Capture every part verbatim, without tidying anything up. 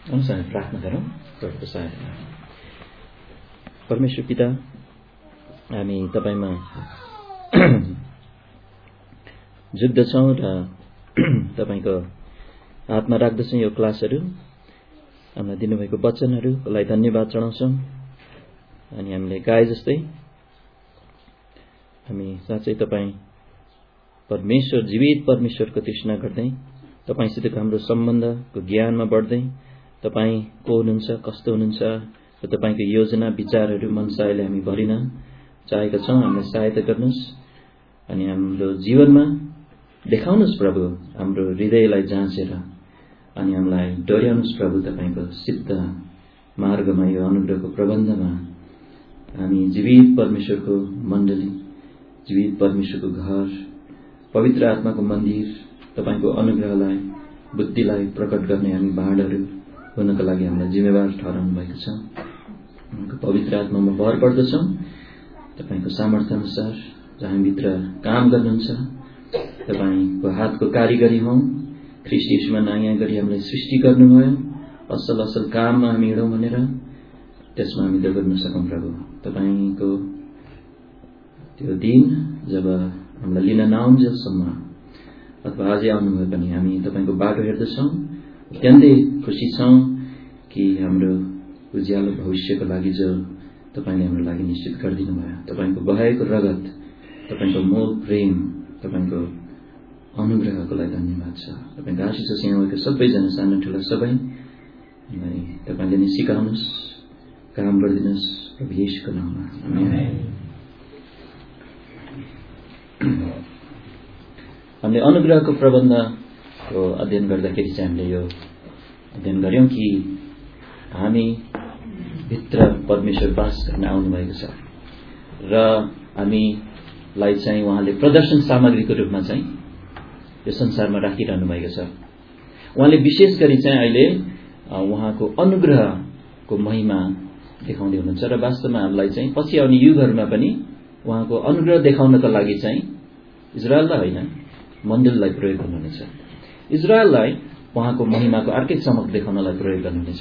अनुसार प्रार्थना गरौँ। प्रभुको सहायता। परमेश्वर पिता, हामी तपाईमा जुट्दछौँ र तपाईको हातमा राख्दछौँ यो क्लासहरू, हामीलाई दिनुभएको वचनहरूलाई धन्यवाद चढाउँछौँ। अनि हामीले गाए जस्तै हामी साँच्चै तपाईँ परमेश्वर, जीवित परमेश्वरको तृष्णा गर्दै तपाईँसितको हाम्रो सम्बन्धको ज्ञानमा बढ्दै तपाईँ को हुनुहुन्छ, कस्तो हुनुहुन्छ र तपाईँको योजना विचारहरू मनसायले हामी भरिन चाहेका छौँ। हामीलाई सहायता गर्नुहोस् अनि हाम्रो जीवनमा देखाउनुहोस् प्रभु, हाम्रो हृदयलाई जाँचेर अनि हामीलाई डोर्याउनुहोस् प्रभु, तपाईँको सिद्ध मार्गमा, यो अनुग्रहको प्रबन्धमा हामी जीवित परमेश्वरको मण्डली, जीवित परमेश्वरको घर, पवित्र आत्माको मन्दिर, तपाईको अनुग्रहलाई, बुद्धिलाई प्रकट गर्ने हामी भाँडहरू हुनको लागि हामीलाई जिम्मेवार ठहराउनु भएको छ। उहाँको पवित्र आत्मामा भर पर्दछौँ। तपाईको सामर्थ्य अनुसार जो हामीभित्र काम गर्नुहुन्छ, तपाईको हातको कारिगरी हौं। ख्रीष्ट येशूमा नयाँ गरी हामीलाई सृष्टि गर्नुभयो, असल असल काममा हामी हिँडौँ भनेर, त्यसमा हामी दगुर्न सकौँ प्रभु। तपाईको त्यो दिन जब हामीलाई लिन नआउन्जेलसम्म अथवा अझै आउनुभयो पनि हामी तपाईको बाटो हेर्दछौँ। अत्यन्तै खुसी छौँ कि हाम्रो उज्यालो भविष्यको लागि जो तपाईले हाम्रो लागि निश्चित गरिदिनु भयो, तपाईको बहाएको रगत, तपाईको मोह प्रेम, तपाईको अनुग्रहको लागि धन्यवाद छ। तपाईको आशिष होस् यहाँ भएको सबैजना, सानो ठुला सबै, तपाईले नै सिकाउनुहोस्, काम गरिदिनुहोस् प्रभु येशूको नाममा, आमेन। हामीले अनुग्रहको प्रबन्धको अध्ययन गर्दाखेरि चाहिँ हामीले यो अध्ययन गर्यौं कि हामी भित्र परमेश्वर वास गर्न आउनुभएको छ र हामीलाई चाहिँ उहाँले प्रदर्शन सामग्रीको रूपमा चाहिँ यो संसारमा राखिरहनु भएको छ। उहाँले विशेष गरी चाहिँ अहिले उहाँको अनुग्रहको महिमा देखाउँदै हुनुहुन्छ र वास्तवमा हामीलाई चाहिँ पछि आउने युगहरूमा पनि उहाँको अनुग्रह देखाउनको लागि चाहिँ इजरायललाई होइन, मण्डललाई प्रयोग गर्नुहुनेछ। इजरायललाई उहाँको महिमाको अर्कै चमक देखाउनलाई प्रयोग गर्नुहुनेछ।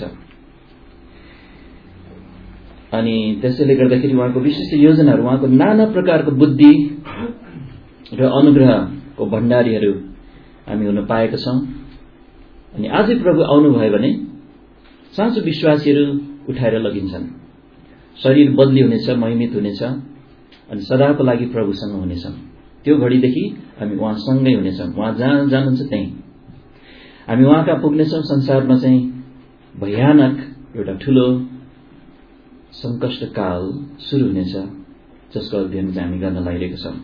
अनि त्यसैले गर्दाखेरि उहाँको विशिष्ट योजनाहरू, उहाँको नाना प्रकारको बुद्धि र अनुग्रहको भण्डारीहरू हामी हुन पाएका छौँ। अनि आजै प्रभु आउनुभयो भने साँचो विश्वासीहरू उठाएर लगिन्छन्। शरीर बदली हुनेछ, महिमित हुनेछ अनि सदाको लागि प्रभुसँग हुनेछौँ। त्यो घडीदेखि हामी उहाँसँगै हुनेछौँ। उहाँ जहाँ जानुहुन्छ त्यहीँ हामी उहाँ कहाँ पुग्नेछौँ। संसारमा चाहिँ भयानक एउटा ठूलो संकष्ट काल सुरु हुनेछ, जसको अध्ययन चाहिँ हामी गर्न लागिरहेका छौँ।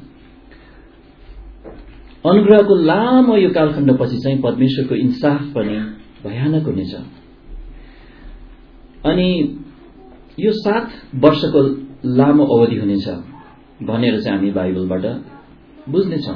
अनुग्रहको लामो यो कालखण्डपछि चाहिँ परमेश्वरको इन्साफ पनि भयानक हुनेछ। अनि यो सात वर्षको लामो अवधि हुनेछ भनेर चाहिँ हामी बाइबलबाट बुझ्नेछौँ।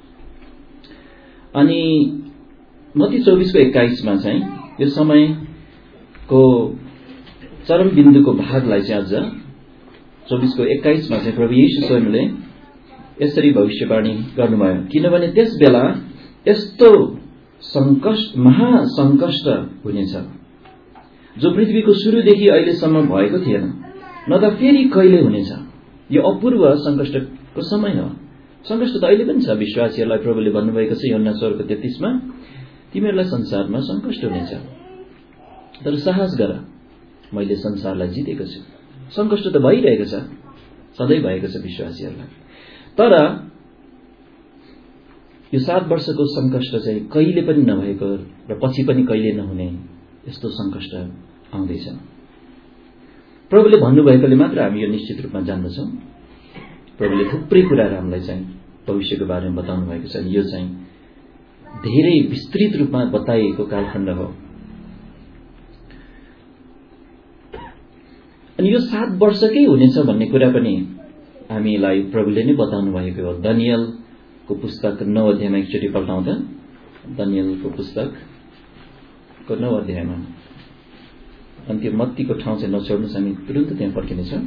अनि मत्ती चौबीसको एक्काइसमा चाहिँ यो समयको चरम बिन्दुको भागलाई चाहिँ अझ चौबीसको एक्काइसमा चाहिँ प्रभु येशू स्वयंले यसरी भविष्यवाणी गर्नुभयो। किनभने त्यस बेला यस्तो संकष्ट, महासंकष्ट हुनेछ जो पृथ्वीको सुरुदेखि अहिलेसम्म भएको थिएन, न त फेरि कहिले हुनेछ। यो अपूर्व संकष्टको समय हो। संकष्ट त अहिले पनि छ। विश्वासीहरूलाई प्रभुले भन्नुभएको छ यूहन्ना सोह्रको तेत्तीसमा, तिमीहरूलाई संसारमा संकष्ट हुनेछ, तर साहस गर, मैले संसारलाई जितेको छु। संकष्ट त भइरहेको छ, सधैँ भएको छ विश्वासीहरूलाई। तर यो सात वर्षको संकष्ट चाहिँ कहिले पनि नभएको र पछि पनि कहिले नहुने यस्तो संकष्ट आउँदैछ। प्रभुले भन्नुभएकोले मात्र हामी यो निश्चित रूपमा जान्दछौँ। प्रभुले थुप्रै कुराहरू हामीलाई चाहिँ भविष्यको बारेमा बताउनु भएको छ। यो चाहिँ धेरै विस्तृत रूपमा बताइएको कालखण्ड हो। अनि यो सात वर्षकै हुनेछ भन्ने कुरा पनि हामीलाई प्रभुले नै बताउनु भएको हो। दानियलको पुस्तक नौ अध्यायमा एकचोटि पल्टाउँदा, दानियलको पुस्तकको नौ अध्यायमा, अनि त्यो मत्तीको ठाउँ चाहिँ नछोड्नुहोस्, हामी तुरुन्त त्यहाँ फर्किनेछौँ।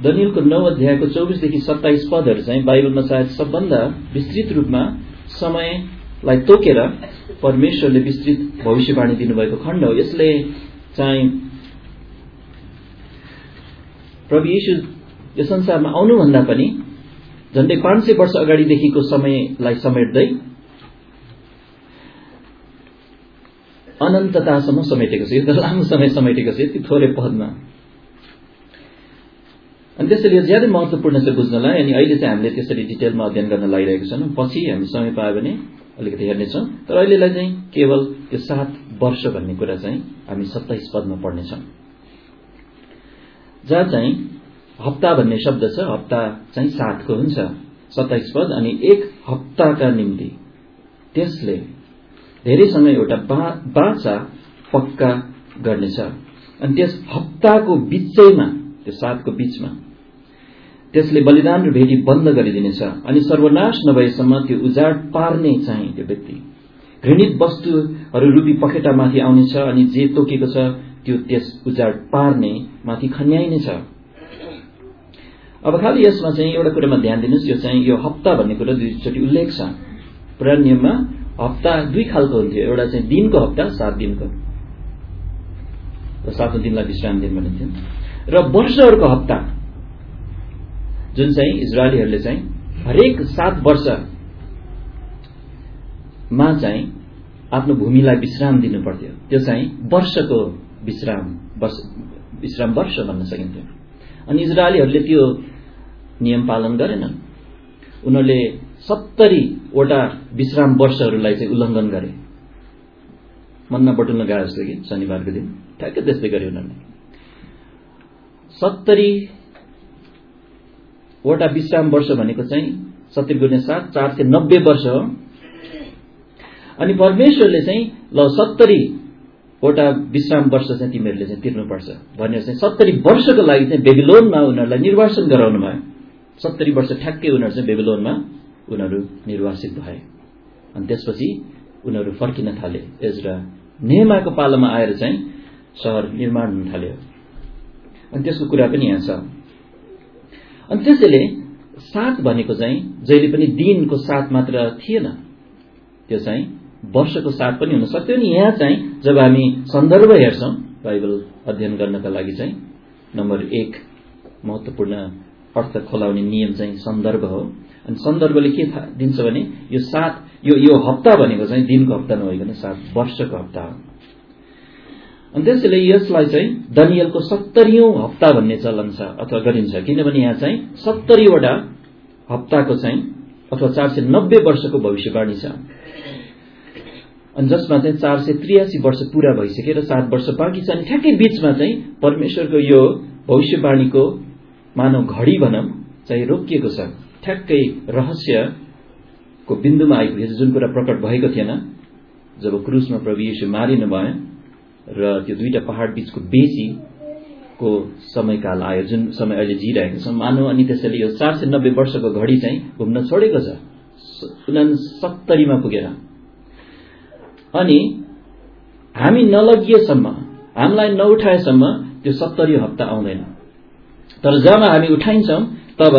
दनियलको नौ अध्यायको चौबिसदेखि सत्ताइस पदहरू चाहिँ बाइबलमा सायद सबभन्दा विस्तृत रूपमा समयलाई तोकेर परमेश्वरले विस्तृत भविष्यवाणी दिनुभएको खण्ड हो। यसले चाहिँ प्रभु येशू यो संसारमा आउनुभन्दा पनि झन्डै पाँच सय वर्ष अगाडिदेखिको समयलाई समेट्दै अनन्ततासम्म समेटेको छ। यो लामो समय समेटेको छ यति थोरै पदमा। अनि त्यसैले यो ज्यादै महत्त्वपूर्ण छ बुझ्नलाई। अनि अहिले चाहिँ हामीले त्यसरी डिटेलमा अध्ययन गर्न लागिरहेको छौँ। पछि हामी समय पायो भने अलिकति हेर्नेछौँ। तर अहिलेलाई चाहिँ केवल त्यो सात वर्ष भन्ने कुरा चाहिँ हामी सत्ताइस पदमा पढ्नेछौँ, जहाँ चाहिँ हप्ता भन्ने शब्द छ। हप्ता चाहिँ सातको हुन्छ सत्ताइस पद। अनि एक हप्ताका निम्ति त्यसले धेरैसँग एउटा बाचा पक्का गर्नेछ। अनि त्यस हप्ताको बिचैमा, त्यो सातको बिचमा त्यसले बलिदान र भेटी बन्द गरिदिनेछ। अनि सर्वनाश नभएसम्म त्यो उजाड पार्ने चाहिँ त्यो व्यक्ति घृणित वस्तुहरू रूपी पखेटामाथि आउनेछ। अनि जे तोकेको छ त्यो त्यस उजाड पार्ने माथि खन्याइनेछ। अब खालि यसमा चाहिँ एउटा कुरामा ध्यान दिनुहोस्। यो चाहिँ यो हप्ता भन्ने कुरा दुईचोटि उल्लेख छ। पुरानो नियममा हप्ता दुई खालको हुन्थ्यो। एउटा चाहिँ दिनको हप्ता, सात दिनको, र सातौं दिनलाई विश्राम दिन भनिन्थ्यो। र वर्षहरूको हप्ता जुन चाहिँ इजरायलीहरूले चाहिँ हरेक सात वर्षमा चाहिँ आफ्नो भूमिलाई विश्राम दिनु पर्थ्यो। त्यो चाहिँ वर्षको विश्राम वर्ष विश्राम वर्ष भन्न सकिन्थ्यो। अनि इजरायलीहरूले त्यो नियम पालन गरेनन्। उनीहरूले सत्तरीवटा विश्राम वर्षहरूलाई चाहिँ उल्लङ्घन गरे। मन्ना बटुल्न गए जस्तो कि शनिबारको दिन ठ्याक्कै त्यस्तै गरे उनीहरूले। सत्तरीवटा विश्राम वर्ष भनेको चाहिँ सत्तरी गुणे सात चार सय नब्बे वर्ष हो। अनि परमेश्वरले चाहिँ ल सत्तरीवटा विश्राम वर्ष चाहिँ तिमीहरूले चाहिँ तिर्नुपर्छ भनेर चाहिँ सत्तरी वर्षको लागि चाहिँ बेबिलोनमा उनीहरूलाई निर्वासन गराउनु भयो। सत्तरी वर्ष ठ्याक्कै उनीहरू चाहिँ बेबिलोनमा उनीहरू निर्वासित भए। अनि त्यसपछि उनीहरू फर्किन थाले। एज्रा नेहमाको पालामा आएर चाहिँ सहर निर्माण हुन थाल्यो। अनि त्यसको कुरा पनि यहाँ छ। अनि त्यसैले सात भनेको चाहिँ जहिले पनि दिनको सात मात्र थिएन, त्यो चाहिँ वर्षको सात पनि हुन सक्थ्यो। नि यहाँ चाहिँ जब हामी सन्दर्भ हेर्छौँ बाइबल अध्ययन गर्नका लागि चाहिँ नम्बर एक महत्त्वपूर्ण अर्थ खोलाउने नियम चाहिँ सन्दर्भ हो। अनि सन्दर्भले के दिन्छ भने यो सात यो यो हप्ता भनेको चाहिँ दिनको हप्ता नभइकन सात वर्षको हप्ता हो। अनि त्यसैले यसलाई चाहिँ दनियलको सत्तरीौं हप्ता भन्ने चलन छ अथवा गरिन्छ। किनभने यहाँ चाहिँ सत्तरीवटा हप्ताको चाहिँ अथवा चार सय नब्बे वर्षको भविष्यवाणी छ। अनि जसमा चाहिँ चार सय त्रियासी वर्ष पूरा भइसकेर सात वर्ष बाँकी छ। अनि ठ्याक्कै बीचमा चाहिँ परमेश्वरको यो भविष्यवाणीको मानव घडी भनौँ चाहिँ रोकिएको छ। ठ्याक्कै रहस्यको बिन्दुमा आइपुगेछ। जुन कुरा प्रकट भएको थिएन जब क्रुसमा प्रभु येशू मारिनु भयो र त्यो दुईटा पहाड बीचको बेसीको समयकाल आयो, जुन समय अहिले जिइरहेको छ मानव। अनि त्यसैले यो चार सय नब्बे वर्षको घडी चाहिँ घुम्न छोडेको छ उनासत्तरीमा पुगेर। अनि हामी नलगिएसम्म, हामीलाई नउठाएसम्म त्यो सत्तरी हप्ता आउँदैन। तर जब हामी उठाइन्छौँ तब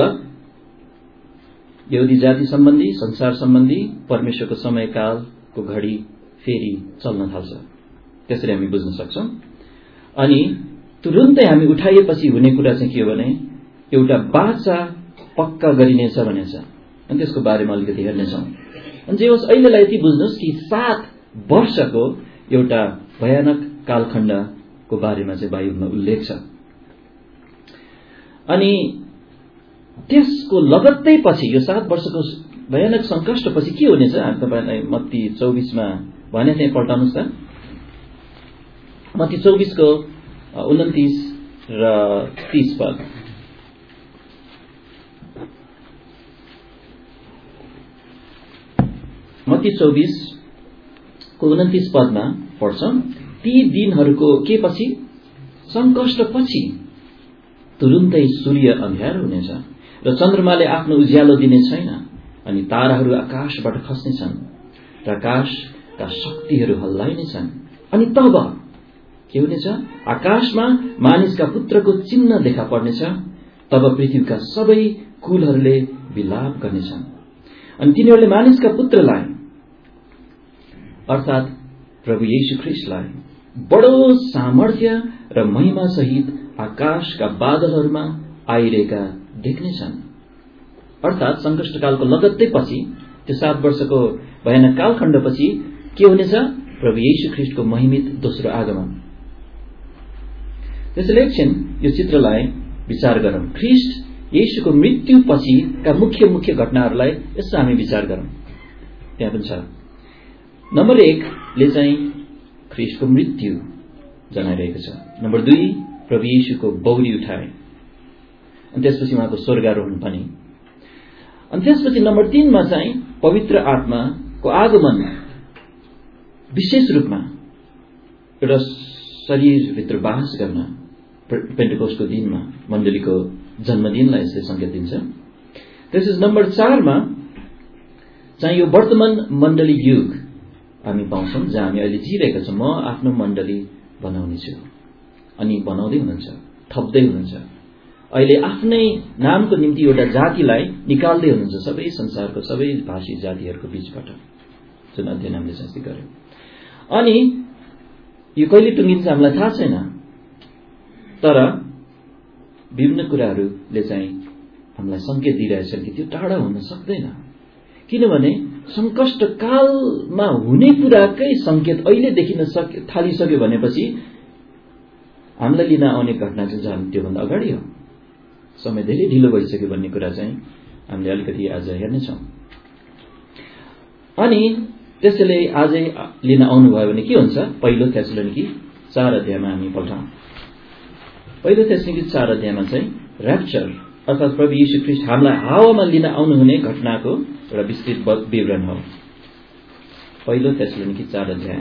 यहुदी जाति सम्बन्धी, संसार सम्बन्धी परमेश्वरको समयकालको घडी फेरि चल्न थाल्छ। त्यसरी हामी बुझ्न सक्छौँ। अनि तुरुन्तै हामी उठाइएपछि हुने कुरा चाहिँ के हो भने एउटा बाचा पक्का गरिनेछ भनेछ। अनि त्यसको बारेमा अलिकति हेर्नेछौँ। अनि जे होस् अहिलेलाई यति बुझ्नुहोस् कि सात वर्षको एउटा भयानक कालखण्डको बारेमा चाहिँ बाइबलमा उल्लेख छ। अनि त्यसको लगत्तै पछि यो सात वर्षको भयानक सङ्कष्टपछि के हुनेछ तपाईँलाई मत्ती चौबिसमा भने चाहिँ पल्टाउनुहोस् त। मत्ती चौबिसको उन्तिस र तीस पद। मत्ती चौबिसको उन्तिस पदमा पढ्छौँ। ती दिनहरूको के पछि? सङ्कष्ट पछि तुरुन्तै सूर्य अन्ध्यारो हुनेछ र चन्द्रमाले आफ्नो उज्यालो दिने छैन। अनि ताराहरू आकाशबाट खस्नेछन् र आकाशका शक्तिहरू हल्लाइनेछन्। अनि तब के हुनेछ? आकाशमा मानिसका पुत्रको चिन्ह देखा पर्नेछ। तब पृथ्वीका सबै कुलहरूले विलाप गर्नेछन् अनि तिनीहरूले मानिसका पुत्रलाई अर्थात प्रभु येशू ख्रीष्टलाई बडो सामर्थ्य र महिमा सहित आकाशका बादलहरूमा आइरहेका देख्नेछन्। अर्थात संकष्टकालको लगत्तै पछि त्यो सात वर्षको भयानक कालखण्डपछि के हुनेछ? प्रभु येशू ख्रीष्टको महिमित दोस्रो आगमन। त्यसैले एकछिन यो चित्रलाई विचार गरौं। ख्रीष्ट येशूको मृत्यु पछिका मुख्य मुख्य घटनाहरूलाई यसो हामी विचार गरौं। त्यहाँ पनि छ। नम्बर एक ले चाहिँ ख्रीष्टको मृत्यु जनाइरहेको छ। नम्बर दुई प्रभु येशूको बौरी उठाए अनि त्यसपछि उहाँको स्वर्गारोहण पनि। अनि त्यसपछि नम्बर तीनमा चाहिँ पवित्र आत्माको आगमन विशेष रूपमा एउटा शरीरभित्र बास गर्न पेन्टेकोस्टको दिनमा मण्डलीको जन्मदिनलाई यसले संकेत दिन्छ। त्यसपछि नम्बर चारमा चाहिँ यो वर्तमान मण्डली युग हामी पाउँछौं जहाँ हामी अहिले जिरहेका छौं। म आफ्नो मण्डली बनाउने छु अनि बनाउँदै हुनुहुन्छ, थप्दै हुनुहुन्छ। अहिले आफ्नै नामको निम्ति एउटा जातिलाई निकाल्दै हुनुहुन्छ सबै संसारको सबै भाषी जातिहरूको बीचबाट, जुन अध्ययन हामीले चाहिँ गर्यौं। अनि यो कहिले टुङ्गिन्छ हामीलाई थाहा छैन, तर विभिन्न कुराहरूले चाहिँ हामीलाई संकेत दिइरहेछन् कि त्यो टाढा हुन सक्दैन, किनभने संकष्ट कालमा हुने कुराकै संकेत अहिले देखिन थालिसक्यो भनेपछि हामीलाई लिन आउने घटना चाहिँ झन् त्योभन्दा अगाडि हो। समय धेरै ढिलो भइसक्यो भन्ने कुरा चाहिँ हामीले अलिकति आज हेर्नेछौँ। अनि त्यसैले आजै लिन आउनुभयो भने के हुन्छ? पहिलो थेसलोनिकी चार अध्यायमा हामी पल्टौँ। पहिलो थेसलोनिकी चार अध्यायमा चाहिँ र्याप्चर अर्थात प्रभु येशू ख्रीष्ट हामीलाई हावामा लिन आउनुहुने घटनाको एउटा विस्तृत विवरण हो। पहिलो थेसलोनिकी चार अध्याय।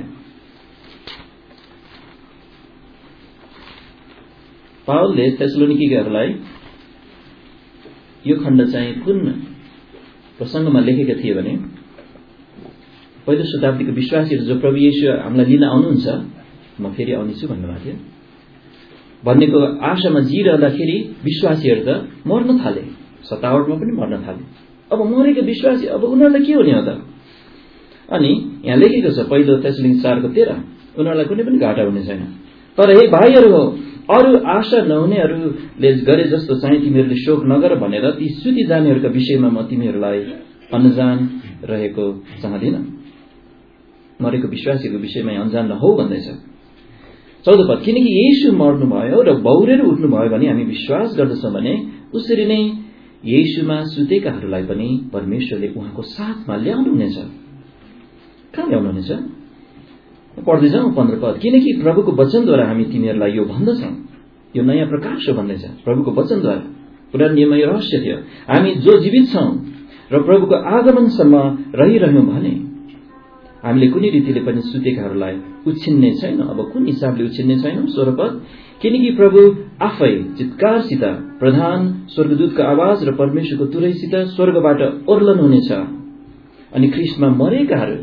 पावलले थेसलोनिकीहरूलाई यो खण्ड चाहिँ कुन प्रसंगमा लेखेका थिए भने पहिलो शताब्दीको विश्वासीहरू जो प्रभु येशू हामीलाई लिन आउनुहुन्छ, म फेरि आउनेछु भन्नुभएको थियो भन्नेको आशामा जिरहँदाखेरि विश्वासीहरू त मर्न थाले, सतावटमा पनि मर्न थाले। अब मरेको विश्वासी अब उनीहरूलाई के हुने हो त? अनि यहाँ लेखेको छ पहिलो थेसलोनिकी चारको तेह्र, उनीहरूलाई कुनै पनि घाटा हुने छैन। तर हे भाइहरू हो, अरू आशा नहुनेहरूले गरे जस्तो चाहिँ तिमीहरूले शोक नगर भनेर ती सुति जानेहरूका विषयमा म तिमीहरूलाई अनजान रहेको चाहदिन। मरेको विश्वासीको विषयमा अनजान नहौ भन्दैछ। चौध पद, किनकि येशू मर्नुभयो र बौरेर उठ्नुभयो भने हामी विश्वास गर्दछौँ भने उसरी नै येशूमा सुतेकाहरूलाई पनि परमेश्वरले उहाँको साथमा ल्याउनुहुनेछ। कहाँ ल्याउनुहुनेछ? पढ्दै जाउँ पन्ध्र पद, किनकि प्रभुको वचनद्वारा हामी तिमीहरूलाई यो भन्दछौँ, यो नयाँ प्रकाश हो भन्दैछ। प्रभुको वचनद्वारा, पुरानो नियममा यो रहस्य थियो, हामी जो जीवित छौं र प्रभुको आगमनसम्म रहिरह्यौं भने हामीले कुनै रीतिले पनि सुतेकाहरूलाई उछिन्ने छैन। अब कुन हिसाबले उछिन्ने छैनौं? सोह्र पद, किनकि प्रभु आफै चित्कारसित, प्रधान स्वर्गदूतको आवाज र परमेश्वरको तुरैसित स्वर्गबाट ओर्लन हुनेछ अनि ख्रीष्टमा मरेकाहरू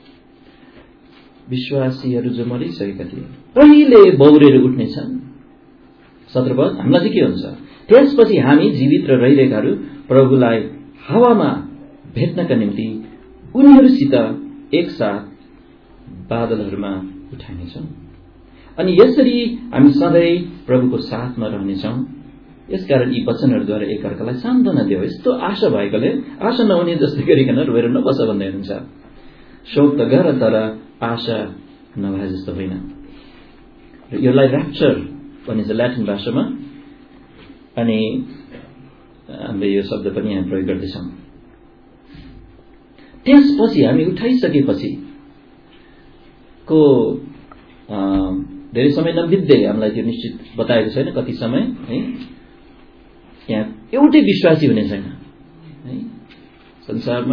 विश्वासीहरू जो मरिसकेका थिए पहिले बौरेर उठ्नेछन्। सत्र पद, हामीलाई चाहिँ के हुन्छ? त्यसपछि हामी जीवित र रहिरहेकाहरू प्रभुलाई हावामा भेट्नका निम्ति उनीहरूसित एकसाथ बादलहरूमा उठाइनेछौँ अनि यसरी हामी सधैँ प्रभुको साथमा रहनेछौँ। यसकारण यी वचनहरूद्वारा एकअर्कालाई सान्त्वना देऊ। यस्तो आशा भएकोले आशा नहुने जस्तै गरिकन रोएर नबस भन्दै हुनुहुन्छ। शोक त गर तर आशा नभए जस्तो होइन। यसलाई र्याप्चर भनिन्छ ल्याटिन भाषामा, अनि हामीले यो शब्द पनि यहाँ प्रयोग गर्दैछौँ। त्यसपछि हामी उठाइसकेपछि को धेरै समय नबित्दै हामीलाई त्यो निश्चित बताएको छैन कति समय है, यहाँ एउटै विश्वासी हुने छैन है संसारमा।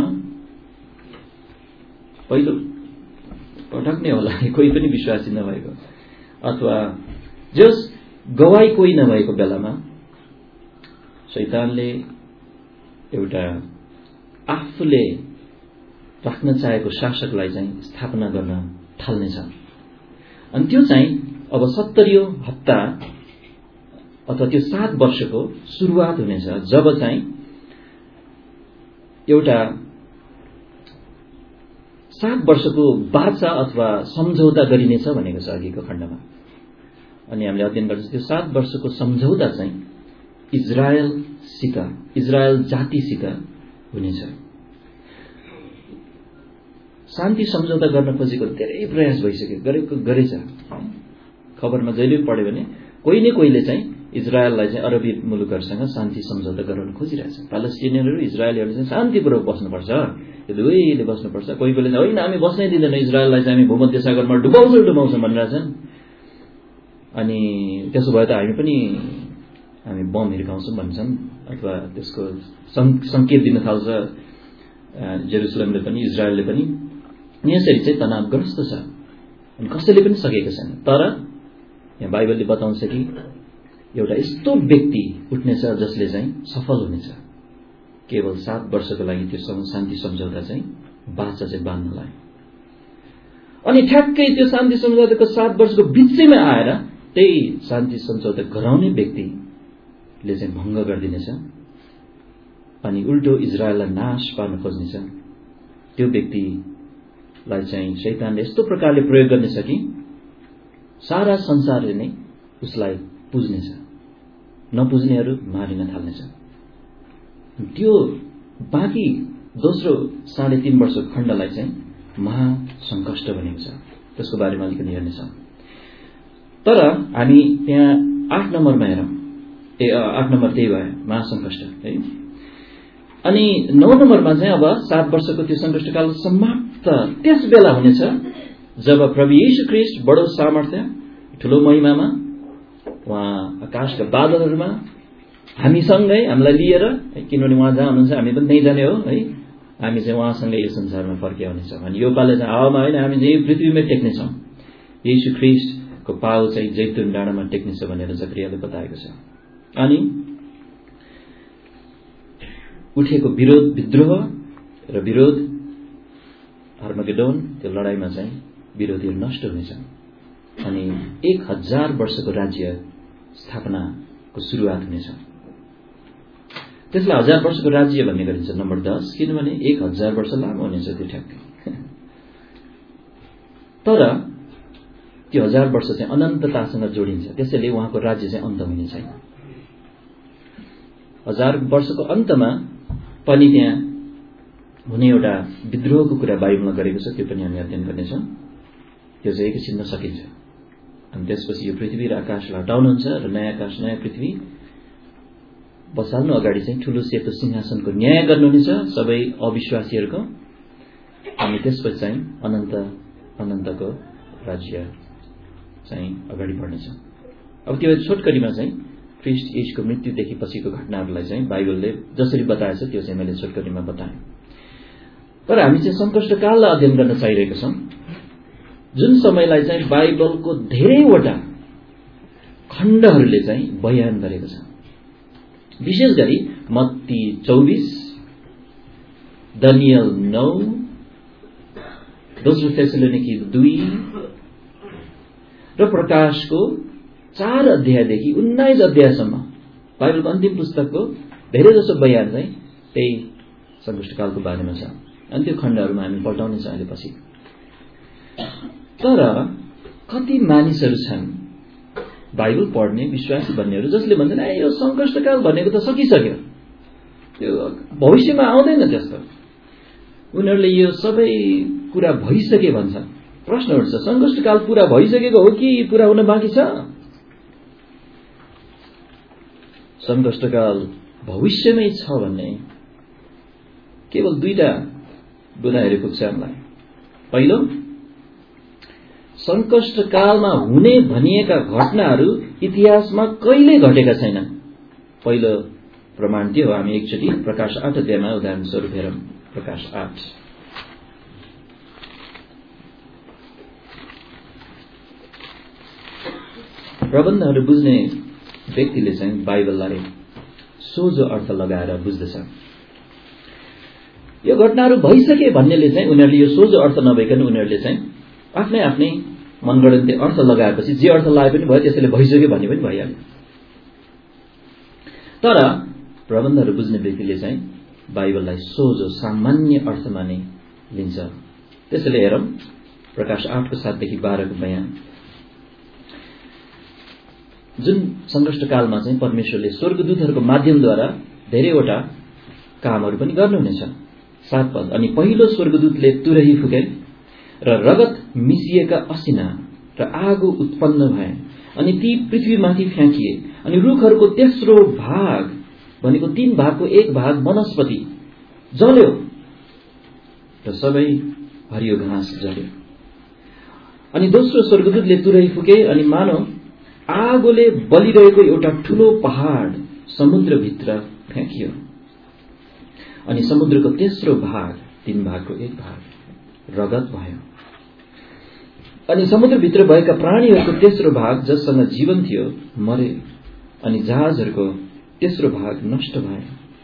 पहिलो पटक नै होला कोही पनि विश्वासी नभएको, अथवा जस गवाई कोही नभएको बेलामा शैतानले एउटा आफूले राख्न चाहेको शासकलाई चाहिँ स्थापना गर्न थाल्नेछ। अनि त्यो चाहिँ अब सत्तरीऔं हप्ता अथवा त्यो सात वर्षको सुरुवात हुनेछ जब चाहिँ एउटा सात वर्षको बाचा अथवा सम्झौता गरिनेछ भनेको छ अघिको खण्डमा। अनि हामीले अध्ययन गर्छौं त्यो सात वर्षको सम्झौता चाहिँ इजरायलसित इजरायल जातिसित हुनेछ। शान्ति सम्झौता गर्न खोजेको धेरै प्रयास भइसक्यो, गरेको गरेछ। खबरमा जहिले पढ्यो भने कोही न कोहीले चाहिँ इजरायललाई चाहिँ अरबी मुलुकहरूसँग शान्ति सम्झौता गराउन खोजिरहेछ। प्यालेस्टिनियनहरू इजरायलीहरू चाहिँ शान्तिपूर्वक बस्नुपर्छ, यो दुवैले बस्नुपर्छ। कोही कोहीले चाहिँ होइन हामी बस्नै दिँदैन, इजरायललाई चाहिँ हामी भूमध्य सागरमा डुबाउँछौँ डुबाउँछौँ भनिरहेछन्। अनि त्यसो भए त हामी पनि हामी बम हिर्काउँछौँ भन्छन्, अथवा त्यसको संकेत दिन थाल्छ जेरुसलेमले पनि इजरायलले पनि। यसरी चाहिँ तनावग्रस्त छ अनि कसैले पनि सकेको छैन। तर यहाँ बाइबलले बताउँछ कि एउटा यस्तो व्यक्ति उठ्नेछ जसले चाहिँ सफल हुनेछ, केवल सात वर्षको लागि त्यो शान्ति सम्झौता चाहिँ बाचा चाहिँ बाँध्नलाई। अनि ठ्याक्कै त्यो शान्ति सम्झौताको सात वर्षको बिचैमा आएर त्यही शान्ति सम्झौता गराउने व्यक्तिले चाहिँ भङ्ग गरिदिनेछ अनि उल्टो इजरायललाई नाश पार्न खोज्नेछ। त्यो व्यक्तिलाई चाहिँ शैतानले यस्तो प्रकारले प्रयोग गर्नेछ कि सारा संसारले नै उसलाई पुज्नेछ, नपुज्नेहरू मारिन थाल्नेछ। त्यो बाँकी दोस्रो साढे तीन वर्षको खण्डलाई चाहिँ महासङ्कष्ट भनेको छ, त्यसको बारेमा अलिकति हेर्नेछौँ। तर हामी त्यहाँ आठ नम्बरमा हेरौँ, ए आठ नम्बर त्यही भयो महासङ्कष्ट है। अनि नौ नम्बरमा चाहिँ अब सात वर्षको त्यो सङ्कष्टकाल समाप्त त्यस बेला हुनेछ जब प्रभु येशू ख्रीष्ट बडो सामर्थ्य ठुलो महिमामा उहाँ आकाशका बादलहरूमा हामीसँगै हामीलाई लिएर, किनभने उहाँ जहाँ हुनुहुन्छ हामी पनि त्यहीँ जाने हो है, हामी चाहिँ उहाँसँगै यो संसारमा फर्किआउनेछौँ। अनि यो पाले चाहिँ हावामा होइन, हामी चाहिँ पृथ्वीमै टेक्नेछौँ। येशू ख्रीष्टको पाउ चाहिँ जैतुन डाँडामा टेक्नेछ भनेर जकरियाले बताएको छ। अनि उठेको विरोध विद्रोह र विरोध हर्मगेडोन त्यो लडाईँमा चाहिँ विरोधीहरू नष्ट हुनेछन् अनि एक हजार वर्षको राज्य स्थापनाको सुरुवात हुनेछ। त्यसलाई हजार वर्षको राज्य भन्ने गरिन्छ नम्बर दस, किनभने एक हजार वर्ष लामो हुनेछ त्यो ठ्याक्कै। तर त्यो हजार वर्ष चाहिँ अनन्ततासँग जोडिन्छ, त्यसैले उहाँको राज्य चाहिँ अन्त हुने छैन। हजार वर्षको अन्तमा पनि त्यहाँ हुने एउटा विद्रोहको कुरा बाइबलमा गरेको छ, त्यो पनि हामी अध्ययन गर्नेछौँ। त्यो चाहिँ एकैछिनमा सकिन्छ। अनि त्यसपछि यो पृथ्वी र आकाशलाई हटाउनुहुन्छ र नयाँ आकाश नयाँ पृथ्वी बसाल्नु अगाडि चाहिँ ठुलो सेतो सिंहासनको न्याय गर्नुहुनेछ सबै अविश्वासीहरूको। अनि त्यसपछि चाहिँ अनन्त अनन्तको राज्य चाहिँ अगाडि बढ्नेछ। अब त्यो छोटकरीमा चाहिँ ख्रीष्ट येशूको मृत्युदेखि पछिको घटनाहरूलाई चाहिँ बाइबलले जसरी बताएछ त्यो चाहिँ मैले छोटकरीमा बताएँ। तर हामी चाहिँ सङ्कष्टकाललाई अध्ययन गर्न चाहिरहेका छौँ, जुन समयलाई चाहिँ बाइबलको धेरैवटा खण्डहरूले चाहिँ बयान गरेको छ। विशेष गरी मत्ती चौबिस, दानियल नौ, दोस्रो थेसलोनिकी दुई र प्रकाशको चार अध्यायदेखि उन्नाइस अध्यायसम्म बाइबलको अन्तिम पुस्तकको धेरै जसो बयान चाहिँ त्यही सङ्कष्टकालको बारेमा छ। अनि त्यो खण्डहरूमा हामी पल्टाउनेछ अहिले पछि। तर कति मानिसहरू छन् बाइबल पढ्ने विश्वासी भन्नेहरू जसले भन्छन् ए यो सङ्कष्टकाल भनेको त सकिसक्यो, त्यो भविष्यमा आउँदैन त्यस्तो। उनीहरूले यो सबै कुरा भइसके भन्छन्। प्रश्न उठ्छ, सङ्कष्टकाल पूरा भइसकेको हो कि पूरा हुन बाँकी छ? सङ्कष्टकाल भविष्यमै छ भन्ने केवल दुईटा बुदाहरू पुग्छ हामीलाई। पहिलो, सङ्कष्टकालमा हुने भनिएका घटनाहरू इतिहासमा कहिले घटेका छैनन्। पहिलो प्रमाण त्यो हो। हामी एकचोटि प्रकाश आठ अध्यायमा उदाहरण स्वरूप हेरौँ। प्रकाश आठ प्रबन्धहरू बुझ्ने व्यक्तिले चाहिँ बाइबललाई सोझो अर्थ लगाएर बुझ्दछ। यो घटनाहरू भइसके भन्नेले चाहिँ उनीहरूले यो सोझो अर्थ नभइकन उनीहरूले चाहिँ आफ्नै आफ्नै मनगढन्ती अर्थ लगाएपछि जे अर्थ लाए पनि भयो, त्यसैले भइसक्यो भन्ने पनि भइहाल्यो। तर प्रबन्धहरू बुझ्ने व्यक्तिले चाहिँ बाइबललाई सोझो सामान्य अर्थमा नै लिन्छ। त्यसैले हेरौँ प्रकाश आठको सातदेखि बाह्रको बयान। जुन सङ्कष्टकालमा चाहिँ परमेश्वरले स्वर्गदूतहरूको माध्यमद्वारा धेरैवटा कामहरू पनि गर्नुहुनेछ। सात पद, अनि पहिलो स्वर्गदूतले तुरही फुके र रगत मिसिएका असिना र आगो उत्पन्न भए, अनि ती पृथ्वीमाथि फ्याँकिए, अनि रुखहरूको तेस्रो भाग भनेको तीन भागको एक भाग वनस्पति जल्यो र सबै हरियो घाँस जल्यो। अनि दोस्रो स्वर्गदूतले तुरही फुके, अनि मानव आगोले बलिरहेको एउटा ठूलो पहाड समुद्रभित्र फ्याँकियो, अनि समुद्रको तेस्रो भाग तीन भागको एक भाग रगत भयो। अनि समुद्रभित्र भएका प्राणीहरूको तेस्रो भाग जससँग जीवन थियो मरे, अनि जहाजहरूको तेस्रो भाग नष्ट भयो।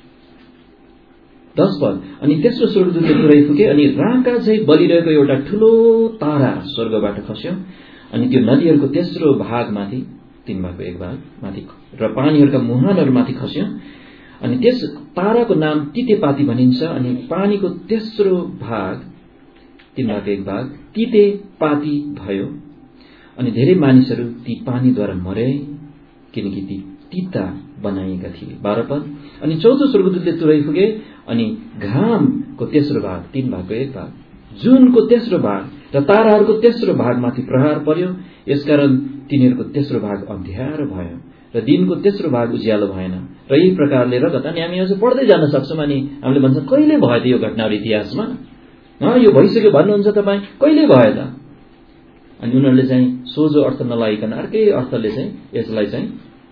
दस पद, अनि तेस्रो स्वर्गदूतले तुरही फुके, अनि राँका झैं बलिरहेको एउटा ठूलो तारा स्वर्गबाट खस्यो, अनि त्यो नदीहरूको तेस्रो भागमाथि तीन भागको एक भाग माथि र पानीहरूका मुहानहरूमाथि खस्यो, अनि त्यस ताराको नाम तितेपाती भनिन्छ। अनि पानीको तेस्रो भाग तीन भागको एक भाग तितेपाती भयो, अनि धेरै मानिसहरू ती पानीद्वारा मरे, किनकि ती तिता बनाइएका थिए। बाह्र पद, अनि चौथो स्वर्गदूतले तुरही फुके, अनि घामको तेस्रो भाग तीन भागको एक भाग, जुनको तेस्रो भाग र ताराहरूको तेस्रो भागमाथि प्रहार पर्यो, यसकारण तिनीहरूको तेस्रो भाग अँध्यारो भयो र दिनको तेस्रो भाग उज्यालो भएन। र यही प्रकारले रगत, अनि हामी अझ पढ्दै जान सक्छौँ। अनि हामीले भन्छौँ कहिले भयो त यो घटनाहरू इतिहासमा, यो भइसक्यो भन्नुहुन्छ तपाईँ, कहिले भयो त? अनि उनीहरूले चाहिँ सोझो अर्थ नलागिकन अर्कै अर्थले चाहिँ यसलाई चाहिँ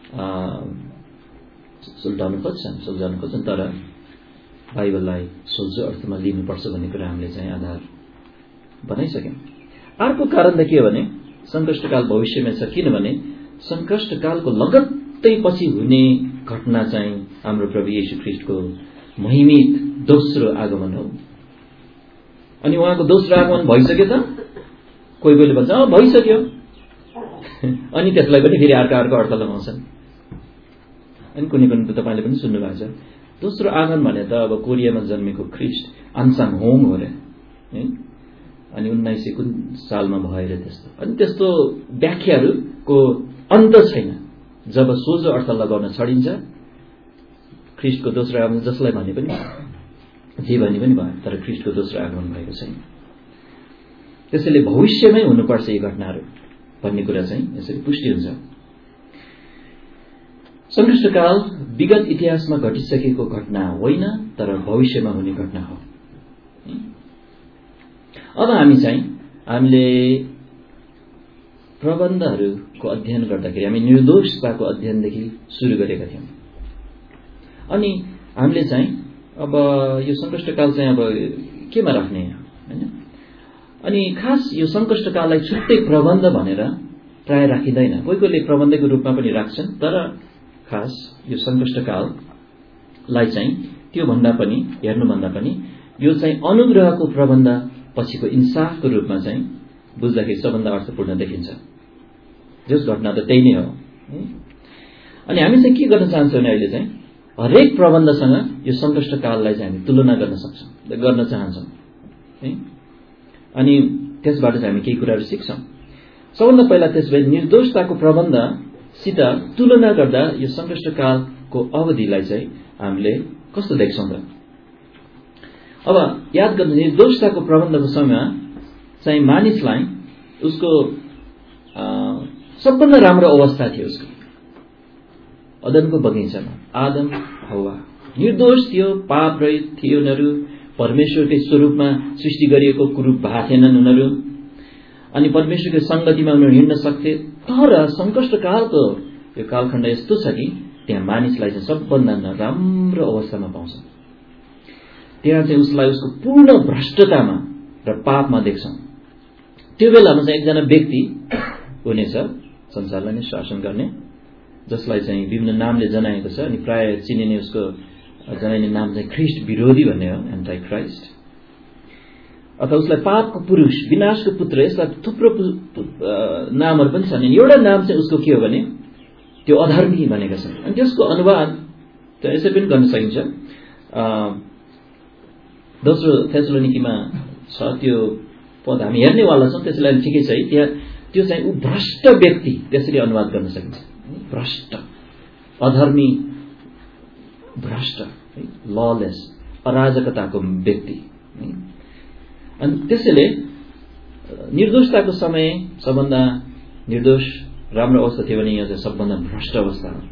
सुल्झाउन खोज्छन् सुल्झाउन खोज्छन् तर बाइबललाई सोझो अर्थमा लिनुपर्छ भन्ने कुरा हामीले चाहिँ आधार बनाइसक्यौँ। अर्को कारण त के हो भने सङ्कष्टकाल भविष्यमा छ, किनभने सङ्कष्टकालको लगत्तै पछि हुने घटना चाहिँ हाम्रो प्रभु येशू ख्रीष्टको महिमित दोस्रो आगमन हो। अनि उहाँको दोस्रो आगमन भइसक्यो त? कोही कोहीले भन्छ अँ भइसक्यो, अनि त्यसलाई पनि फेरि अर्को अर्को अर्थ लगाउँछन्। अनि कुनै कुनै त तपाईँले पनि सुन्नु भएको छ, दोस्रो आगमन भने त अब कोरियामा जन्मेको ख्रिस्ट आन्साङ होङ हो रे, अनि उन्नाइस सय कुन सालमा भएर त्यस्तो। अनि त्यस्तो व्याख्याहरूको अन्त छैन। जब सोझो अर्थ लगाउन छडिन्छ ख्रिस्टको दोस्रो आगमन जसलाई भने पनि जे भने पनि भयो, तर ख्रिस्टको दोस्रो आगमन भएको छैन। त्यसैले भविष्यमै हुनुपर्छ यी घटनाहरू भन्ने कुरा चाहिँ यसरी पुष्टि हुन्छ। सङ्कष्टकाल विगत इतिहासमा घटिसकेको घटना होइन, तर भविष्यमा हुने घटना हो। अब हामी चाहिँ हामीले प्रबन्धहरूको अध्ययन गर्दाखेरि हामी निर्दोषताको अध्ययनदेखि सुरु गरेका थियौँ। अनि हामीले चाहिँ अब यो सङ्कष्टकाल चाहिँ अब केमा राख्ने होइन, अनि खास यो सङ्कष्टकाललाई छुट्टै प्रबन्ध भनेर प्राय राखिँदैन। कोही कोहीले प्रबन्धको रूपमा पनि राख्छन्, तर खास यो सङ्कष्टकाललाई चाहिँ त्योभन्दा पनि हेर्नुभन्दा पनि यो चाहिँ अनुग्रहको प्रबन्ध पछिको इन्साफको रूपमा चाहिँ बुझ्दाखेरि सबभन्दा अर्थपूर्ण देखिन्छ। जस घटना त त्यही नै हो। अनि हामी चाहिँ के गर्न चाहन्छौँ भने अहिले चाहिँ हरेक प्रबन्धसँग यो सङ्कष्टकाललाई चाहिँ हामी तुलना गर्न सक्छौँ, गर्न चाहन्छौँ है। अनि त्यसबाट चाहिँ हामी केही कुराहरू सिक्छौँ। सबभन्दा पहिला त्यसो भए निर्दोषताको प्रबन्धसित तुलना गर्दा यो सङ्कष्टकालको अवधिलाई चाहिँ हामीले कस्तो देख्छौँ त? अब याद गर्नु, निर्दोषताको प्रबन्धको समय चाहिँ मानिसलाई उसको सबभन्दा राम्रो अवस्था थियो। उसको अदनको बगैँचामा आदम हव्वा निर्दोष थियो, पाप रहित थिए उनीहरू, परमेश्वरकै स्वरूपमा सृष्टि गरिएको कुरूप भएको थिएनन् उनीहरू, अनि परमेश्वरको सङ्गतिमा उनीहरू हिँड्न सक्थे। तर सङ्कष्टकालको यो कालखण्ड यस्तो छ कि त्यहाँ मानिसलाई चाहिँ सबभन्दा नराम्रो अवस्थामा पाउँछ। त्यहाँ चाहिँ उसलाई उसको पूर्ण भ्रष्टतामा र पापमा देख्छौँ। त्यो बेलामा चाहिँ एकजना व्यक्ति हुनेछ संसारलाई नै शासन गर्ने, जसलाई चाहिँ विभिन्न नामले जनाएको छ। अनि प्राय चिनिने उसको जनाइने नाम चाहिँ ख्रिस्ट विरोधी भन्ने हो, एन्टाई क्राइस्ट, अथवा उसलाई पापको पुरुष, विनाशको पुत्र, यस्ता थुप्रो नामहरू पनि छन्। एउटा नाम चाहिँ उसको के हो भने त्यो अधर्मी भनेका छन्। अनि त्यसको अनुवाद त यसै पनि गर्न सकिन्छ। दोस्रो थेसलोनिकीमा छ त्यो पद हामी हेर्नेवाला छौँ, त्यसलाई ठिकै छ है। त्यहाँ त्यो चाहिँ ऊ भ्रष्ट व्यक्ति त्यसरी अनुवाद गर्न सकिन्छ। भ्रष्ट, अधर्मी, भ्रष्ट, ललेस, अराजकताको व्यक्ति। अनि त्यसैले निर्दोषताको समय सबभन्दा निर्दोष राम्रो अवस्था थियो भने यहाँ चाहिँ सबभन्दा भ्रष्ट अवस्था हो।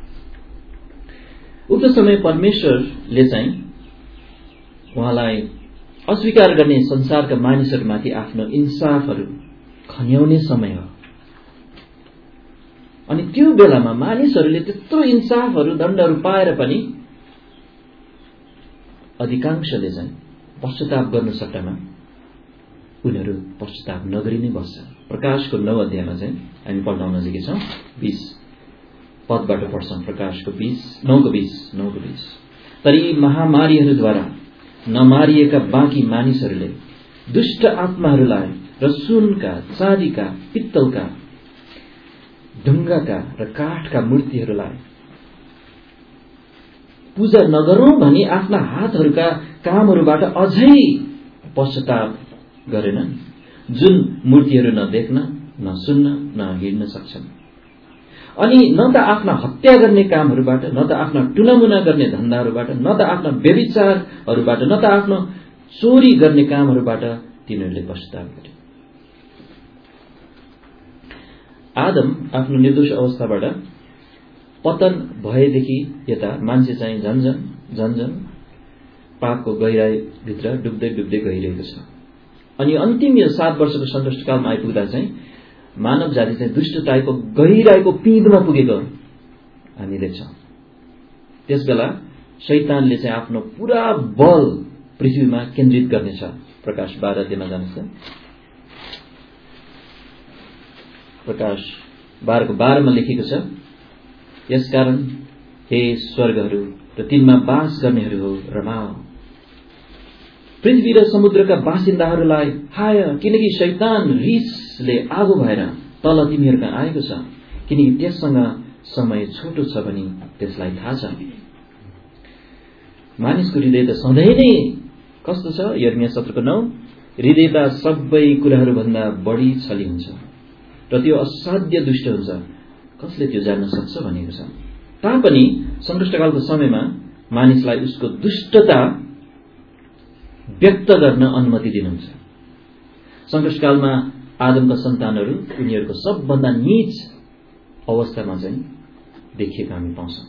उक्त समय परमेश्वरले चाहिँ उहाँलाई अस्वीकार गर्ने संसारका मानिसहरूमाथि आफ्नो इन्साफहरू खन्याउने समय हो। अनि त्यो बेलामा मानिसहरूले त्यत्रो इन्साफहरू दण्डहरू पाएर पनि अधिकांशले चाहिँ पश्चाताप गर्न सट्टामा उनीहरू पश्चाताप नगरी नै बस्छ। प्रकाशको नौ अध्यायमा चाहिँ हामी पढ्न नजिकै छौँ, बीस पदबाट पढ्छौँ। प्रकाशको बीस नौको बीस नौको बीस तर यी महामारीहरूद्वारा नमारिएका बाँकी मानिसहरूले दुष्ट आत्माहरूलाई र सुनका, चाँदीका, पित्तलका, ढुङ्गाका र काठका मूर्तिहरूलाई पूजा नगरौं भनी आफ्ना हातहरूका कामहरूबाट अझै पश्चाताप गरेनन्, जुन मूर्तिहरू न देख्न, न सुन्न, न हिँड्न सक्छन्। अनि न त आफ्ना हत्या गर्ने कामहरूबाट, न त आफ्ना टुनामुना गर्ने धन्दाहरूबाट, न त आफ्ना व्यभिचारहरूबाट, न त आफ्नो चोरी गर्ने कामहरूबाट तिनीहरूले पश्चाताप गरे। आदम आफ्नो निर्दोष अवस्थाबाट पतन भएदेखि यता मान्छे चाहिँ झन्झन झन्झन पापको गहिराईभित्र डुब्दै डुब्दै गइरहेको छ। अनि अन्तिम यो सात वर्षको सङ्कष्टकालमा आइपुग्दा चाहिँ मानव जाति चाहिँ दुष्टताको गहिराईको पिँधमा पुगेको हामी देख्छौँ। त्यसबेला शैतानले चाहिँ आफ्नो पुरा बल पृथ्वीमा केन्द्रित गर्नेछ। प्रकाश बाह्र अध्यायमा जान्छ। प्रकाश बाह्रको बाह्रमा लेखेको छ, यसकारण हे स्वर्गहरू र तिनमा बास गर्नेहरू हो रमाओ, पृथ्वी र समुद्रका बासिन्दाहरूलाई हाय, किनकि शैतान रिसले आगो भएर तल तिमीहरूका आएको छ, किनकि त्यससँग समय छोटो छ भनी त्यसलाई थाहा छ। मानिसको हृदय त सधैँ नै कस्तो छ? यर्मिया सत्रको नौ, हृदयता सबै कुराहरूभन्दा बढी छली हुन्छ र त्यो असाध्य दुष्ट हुन्छ, कसले त्यो जान्न सक्छ भनेको छ। तापनि सङ्कष्टकालको समयमा मानिसलाई उसको दुष्टता व्यक्त गर्न अनुमति दिनुहुन्छ। सङ्कष्टकालमा आदमका सन्तानहरू उनीहरूको सबभन्दा नीच अवस्थामा चाहिँ देखिएको हामी पाउँछौँ।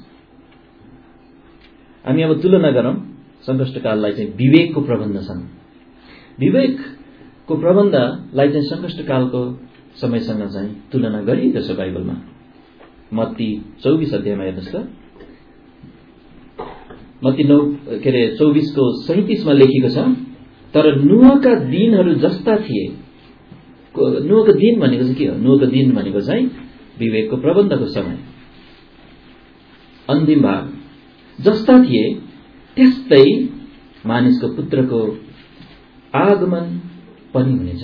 हामी अब तुलना गरौँ सङ्कष्टकाललाई चाहिँ विवेकको प्रबन्धसँग। विवेकको प्रबन्धलाई चाहिँ सङ्कष्टकालको समयसँग चाहिँ तुलना गरिएको छ बाइबलमा। मत्ती चौबिस अध्यायमा हेर्नुहोस् त, मत्ती नौ के अरे चौबिसको सैतिसमा लेखेको छ, तर नुहका दिनहरू जस्ता थिए। नुहको दिन भनेको चाहिँ के हो? नुहको दिन भनेको चाहिँ विवेकको प्रबन्धको समय, अन्तिम भाग जस्ता थिए त्यस्तै मानिसको पुत्रको आगमन पनि हुनेछ।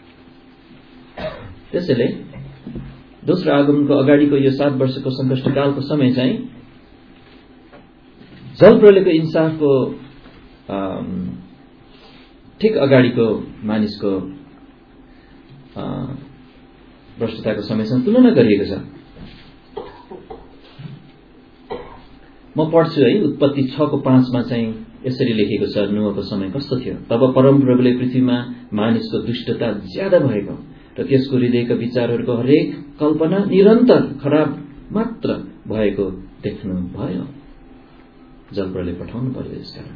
त्यसैले दोस्रो आगमनको अगाडिको यो सात वर्षको सङ्कष्टकालको समय चाहिँ जलप्रलयको इन्साफको ठिक अगाडिको मानिसको भ्रष्टताको समयसँग तुलना गरिएको छ। म पढ्छु है, उत्पत्ति छको पाँचमा चाहिँ यसरी लेखेको छ, नुहको समय कस्तो थियो? तब परमप्रभुले पृथ्वीमा मानिसको दुष्टता ज्यादा भएको र त्यसको हृदयका विचारहरूको हरेक कल्पना निरन्तर खराब मात्र भएको देख्नु भयो। जलप्रलय पठाउनु पर्यो। यसकारण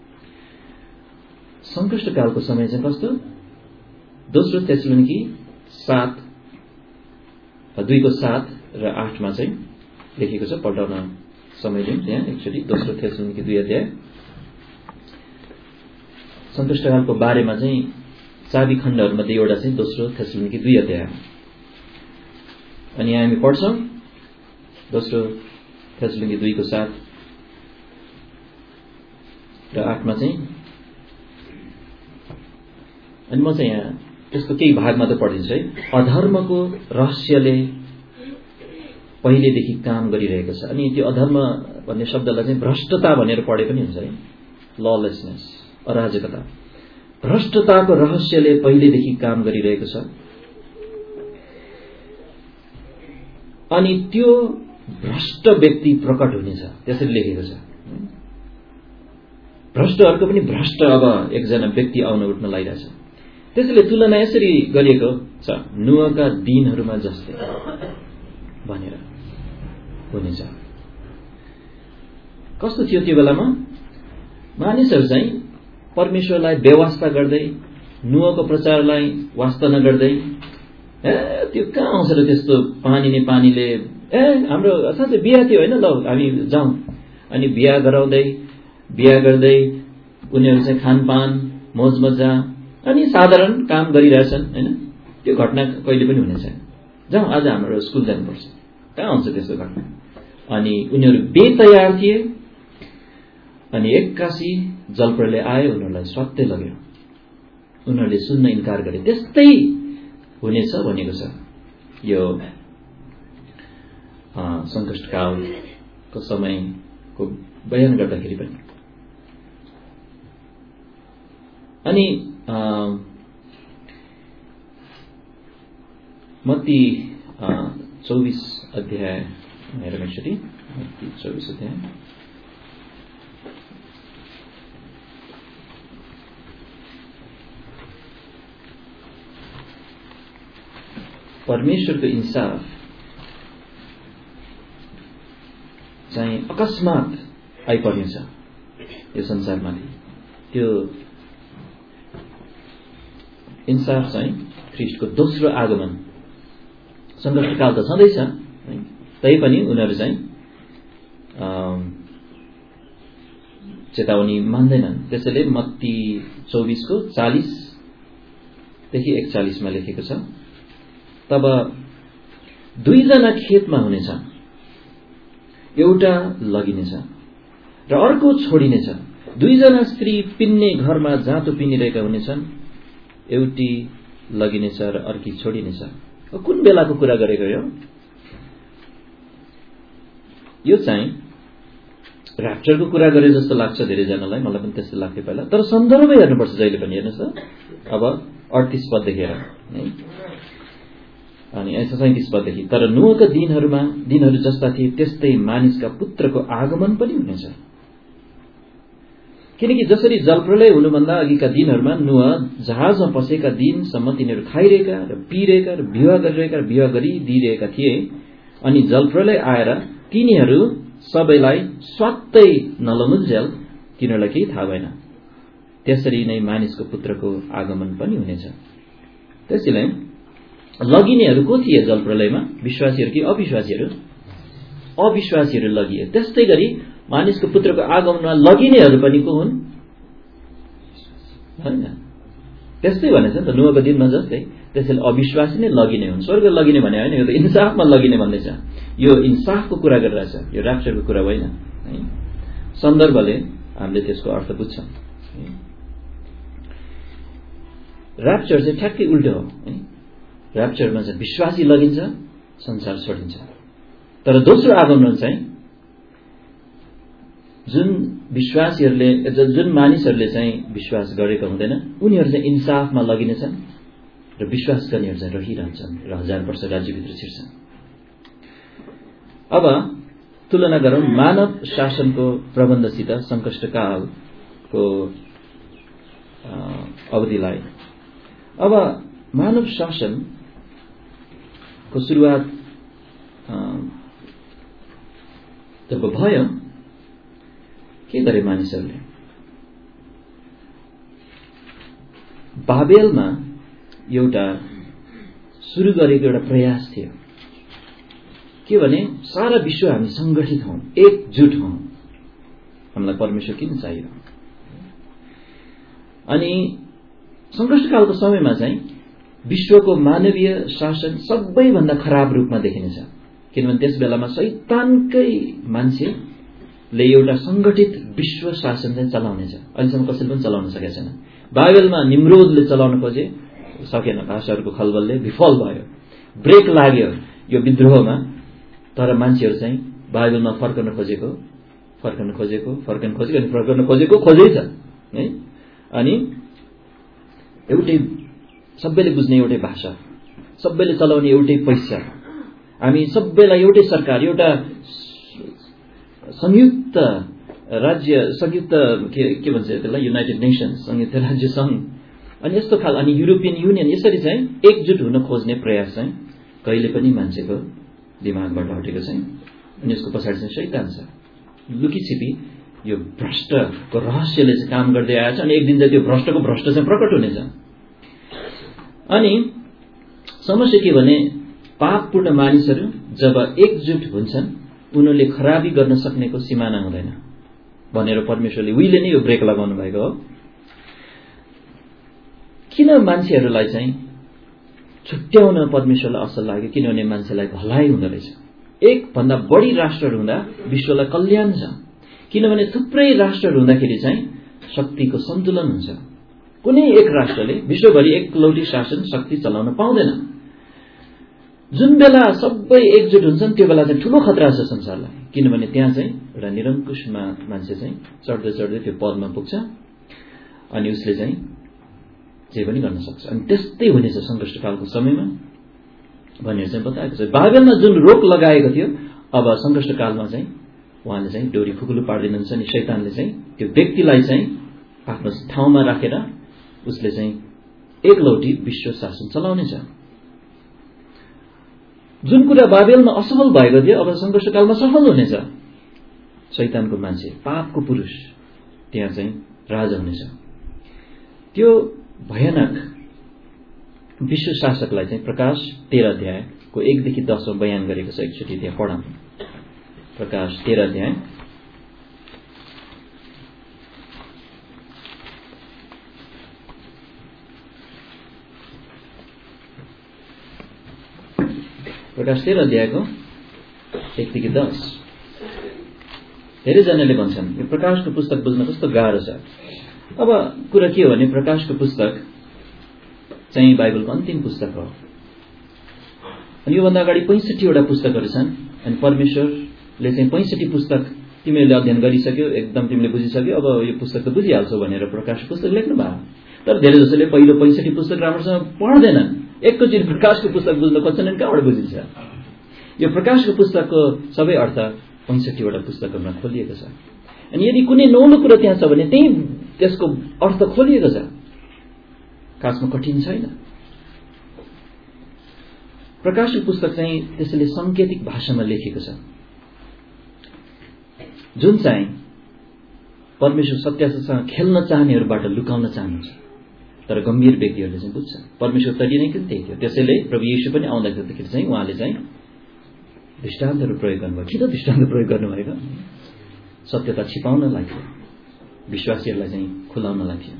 सङ्कष्टकालको समय चाहिँ कस्तो? दोस्रो थेसलोनिकी सात दुईको सात र आठमा चाहिँ लेखेको छ। पल्टाउन समय दिउँ त्यहाँ एकचोटि। दोस्रो थेसलोनिकी दुई अध्याय सङ्कष्टकालको बारेमा चाहिँ चाबी खण्डहरूमध्ये एउटा चाहिँ दोस्रो थेसलोनिकी दुई अध्याय। अनि यहाँ हामी पढ्छौँ दोस्रो थेसलोनिकी दुईको सात र आठमा चाहिँ। अनि म चाहिँ यहाँ त्यसको केही भाग मात्र पढिदिन्छु है। अधर्मको रहस्यले पहिलेदेखि काम गरिरहेको छ। अनि त्यो अधर्म भन्ने शब्दलाई चाहिँ भ्रष्टता भनेर पढे पनि हुन्छ है, ललेसनेस, अराजकता। भ्रष्टताको रहस्यले पहिलेदेखि काम गरिरहेको छ अनि त्यो भ्रष्ट व्यक्ति प्रकट हुनेछ, त्यसरी लेखेको छ। भ्रष्टहरूको पनि भ्रष्ट अब एकजना व्यक्ति आउन उठ्न लागिरहेछ। त्यसैले तुलना यसरी गरिएको छ, नुहका दिनहरूमा जस्तै भनेर हुनेछ। कस्तो थियो त्यो बेलामा? मानिसहरू चाहिँ परमेश्वरलाई बेवास्ता गर्दै, नुहको प्रचारलाई वास्ता नगर्दै, ए त्यो कहाँ आउँछ र त्यस्तो पानी नै पानीले, ए हाम्रो साँच्चै बिहा थियो होइन, ल हामी जाउँ। अनि बिहा गराउँदै बिहा गर्दै उनीहरू चाहिँ खानपान मोज मजा अनि साधारण काम गरिरहेछन् होइन। त्यो घटना कहिले पनि हुने छैन। जाउँ आज हाम्रो स्कुल जानुपर्छ, कहाँ आउँछ त्यस्तो घटना? अनि उनीहरू बेतयार थिए अनि एक्कासी जलप्रलय आयो, उनीहरूलाई स्वात्तै लग्यो, उनीहरूले सुन्न इन्कार गरे। त्यस्तै हुनेछ भनेको छ यो सङ्कटकालको समयको बयान गर्दाखेरि पनि। अनि मत्ती चौबिस अध्याय हेरौँ एकचोटि। मत्ती चौबिस अध्याय परमेश्वरको इन्साफ चाहिँ अकस्मात आइपर्नेछ यो संसारमाथि। त्यो इन्साफ चाहिँ ख्रीष्टको दोस्रो आगमन। सङ्कटकाल त छँदैछ, तैपनि उनीहरू चाहिँ चेतावनी मान्दैनन्। त्यसैले मत्ती चौबिसको चालिसदेखि एकचालिसमा लेखेको छ, तब दुईजना खेतमा हुनेछ, एउटा लगिनेछ र अर्को छोडिनेछ। दुईजना स्त्री पिन्ने घरमा जाँतो पिनिरहेका हुनेछन्, एउटी लगिनेछ र अर्की छोडिनेछ। कुन बेलाको कुरा गरेको यो? यो चाहिँ ऱ्याप्चरको कुरा गरे जस्तो लाग्छ धेरैजनालाई, मलाई पनि त्यस्तो लाग्थ्यो पहिला। तर सन्दर्भ हेर्नुपर्छ जहिले पनि। हेर्नुहोस् त, अब अडतिस पददेखि हेर है, अनि सैतिस पददेखि। तर नुहका दिनहरूमा दिनहरू जस्ता थिए त्यस्तै मानिसका पुत्रको आगमन पनि हुनेछ। किनकि जसरी जलप्रलय हुनुभन्दा अघिका दिनहरूमा नुह जहाजमा पसेका दिनसम्म तिनीहरू खाइरहेका र पिइरहेका र विवाह गरिरहेका र विवाह गरिदिइरहेका थिए, अनि जलप्रलय आएर तिनीहरू सबैलाई स्वात्तै नलमुन्जेल तिनीहरूलाई केही थाहा भएन। त्यसरी नै मानिसको पुत्रको आगमन पनि हुनेछ। त्यसैले लगिनेहरू को थिए जलप्रलयमा? विश्वासीहरू कि अविश्वासीहरू? अविश्वासीहरू लगिए। त्यस्तै गरी मानिसको पुत्रको आगमनमा लगिनेहरू पनि को हुन्? होइन, त्यस्तै भनेछ नि त, नुहको दिनमा जस्तै। त्यसैले अविश्वासी नै लगिने हुन्। स्वर्ग लगिने भने होइन, यो त इन्साफमा लगिने भन्दैछ। यो इन्साफको कुरा गरिरहेछ, यो ऱ्याप्चरको कुरा होइन है। सन्दर्भले हामीले त्यसको अर्थ बुझ्छौँ। ऱ्याप्चर चाहिँ ठ्याक्कै उल्टो हो है। ऱ्याप्चरमा चाहिँ विश्वासी लगिन्छ, संसार छोडिन्छ। तर दोस्रो आगमन चाहिँ जुन विश्वासीहरूले, जुन मानिसहरूले चाहिँ विश्वास गरेका हुँदैन, उनीहरू चाहिँ इन्साफमा लगिनेछन् र विश्वास गर्नेहरू चाहिँ रहिरहन्छन् र हजार वर्ष राज्यभित्र छिर्छन्। अब तुलना गरौँ मानव शासनको प्रबन्धसित सङ्कटकालको अवधिलाई। अब मानव शासनको सुरुवात जब भयो, के गरे मानिसहरूले? बाबेलमा एउटा सुरु गरेको एउटा प्रयास थियो के भने सारा विश्व हामी संगठित हौं, एकजुट हौं, हामीलाई परमेश्वर किन चाहियो? अनि सङ्कटकालको समयमा चाहिँ विश्वको मानवीय शासन सबैभन्दा खराब रूपमा देखिनेछ। किनभने त्यस बेलामा शैतानकै मान्छेले एउटा संगठित विश्व शासन चाहिँ चलाउनेछ। अहिलेसम्म कसैले पनि चलाउन सकेको छैन। बाबेलमा निम्रोदले चलाउन खोजे, सकेन। भाषाहरूको खलबलले विफल भयो, ब्रेक लाग्यो यो विद्रोहमा। तर मान्छेहरू चाहिँ बाइबलमा फर्कन खोजेको फर्कन खोजेको फर्कन खोजेको अनि फर्कन खोजेको खोजै छ है। अनि एउटै सबैले बुझ्ने एउटै भाषा, सबैले चलाउने एउटै पैसा, हामी सबैलाई एउटै सरकार, एउटा संयुक्त राज्य, संयुक्त के के भन्छ त्यसलाई, युनाइटेड नेसन्स, संयुक्त राज्य सङ्घ, अनि यस्तो खाल, अनि युरोपियन युनियन, यसरी चाहिँ एकजुट हुन खोज्ने प्रयास चाहिँ कहिले पनि मान्छेको दिमागबाट हटेको छैन। अनि यसको पछाडि चाहिँ शैतान छ, लुकीछिपी यो भ्रष्टको रहस्यले चाहिँ काम गर्दै आएछ। अनि एक दिन चाहिँ त्यो भ्रष्टको भ्रष्ट चाहिँ प्रकट हुनेछ। अनि समस्या के भने पापपूर्ण मानिसहरू जब एकजुट हुन्छन् उनीहरूले खराबी गर्न सक्नेको सिमाना हुँदैन भनेर परमेश्वरले उहिले नै यो ब्रेक लगाउनु भएको हो। किन मान्छेहरूलाई चाहिँ छुट्याउन परमेश्वरलाई असल लाग्यो? किनभने मान्छेलाई भलाइ हुँदो रहेछ। एक भन्दा बढी राष्ट्रहरू हुँदा विश्वलाई कल्याण छ, किनभने थुप्रै राष्ट्रहरू हुँदाखेरि चाहिँ शक्तिको सन्तुलन हुन्छ। कुनै एक राष्ट्रले विश्वभरि एकलौटी शासन शक्ति चलाउन पाउँदैन। जुन बेला सबै एकजुट हुन्छन् त्यो बेला चाहिँ ठूलो खतरा छ संसारलाई, किनभने त्यहाँ चाहिँ एउटा निरङ्कुशमा मान्छे चाहिँ चढ्दै चढ्दै त्यो पदमा पुग्छ अनि उसले चाहिँ जे पनि गर्न सक्छ। अनि त्यस्तै हुनेछ सङ्कष्टकालको समयमा भनेर चाहिँ बताएको छ। बाबेलमा जुन रोक लगाएको थियो अब सङ्कष्टकालमा चाहिँ उहाँले चाहिँ डोरी खुकुलो पार्दिनुहुन्छ नि शैतानले चाहिँ त्यो व्यक्तिलाई चाहिँ आफ्नो ठाउँमा राखेर उसले चाहिँ एकलौटी विश्व शासन चलाउनेछ। जुन कुरा बाबेलमा असफल भएको थियो अब सङ्कष्टकालमा सफल हुनेछ। शैतानको मान्छे, पापको पुरुष त्यहाँ चाहिँ राजा हुनेछ। त्यो भयानक विश्व शासकलाई चाहिँ प्रकाश तेह्र अध्यायको एकदेखि दसमा बयान गरेको छ। एकचोटि त्यहाँ पढौँ। प्रकाश तेह्र अध्याय प्रकाश तेह्र अध्यायको एकदेखि दस। धेरैजनाले भन्छन् यो प्रकाशको पुस्तक बुझ्न कस्तो गाह्रो छ। अब कुरा के हो भने प्रकाशको पुस्तक चाहिँ बाइबलको अन्तिम पुस्तक हो। अनि योभन्दा अगाडि पैँसठीवटा पुस्तकहरू छन्। अनि परमेश्वरले चाहिँ पैँसठी पुस्तक तिमीहरूले अध्ययन गरिसक्यो, एकदम तिमीले बुझिसक्यो, अब यो पुस्तक त बुझिहाल्छौ भनेर प्रकाशको पुस्तक लेख्नु भयो। तर धेरै जसोले पहिलो पैँसठी पुस्तक राम्रोसँग पढ्दैनन्, एकैचोटि प्रकाशको पुस्तक बुझ्न खोज्छन् अनि कहाँबाट बुझिन्छ? यो प्रकाशको पुस्तकको सबै अर्थ पैँसठीवटा पुस्तकहरूमा खोलिएको छ। अनि यदि कुनै नौलो कुरो त्यहाँ छ भने त्यही त्यसको अर्थ खोलिएको छ, खासमा कठिन छैन। प्रकाशको पुस्तक चाहिँ त्यसैले साङ्केतिक भाषामा लेखेको छ, जुन चाहिँ परमेश्वर सत्यसँग खेल्न चाहनेहरूबाट लुकाउन चाहनुहुन्छ। तर गम्भीर व्यक्तिहरूले चाहिँ बुझ्छ परमेश्वर तरी नै त्यही थियो। त्यसैले प्रभु येशू पनि आउँदाखेरि चाहिँ उहाँले चाहिँ दृष्टान्तहरू प्रयोग गर्नुभयो। किन दृष्टान्त प्रयोग गर्नुभएको? सत्यता छिपाउनलाई थियो, विश्वासीहरूलाई चाहिँ खुलाउनलाई थियो।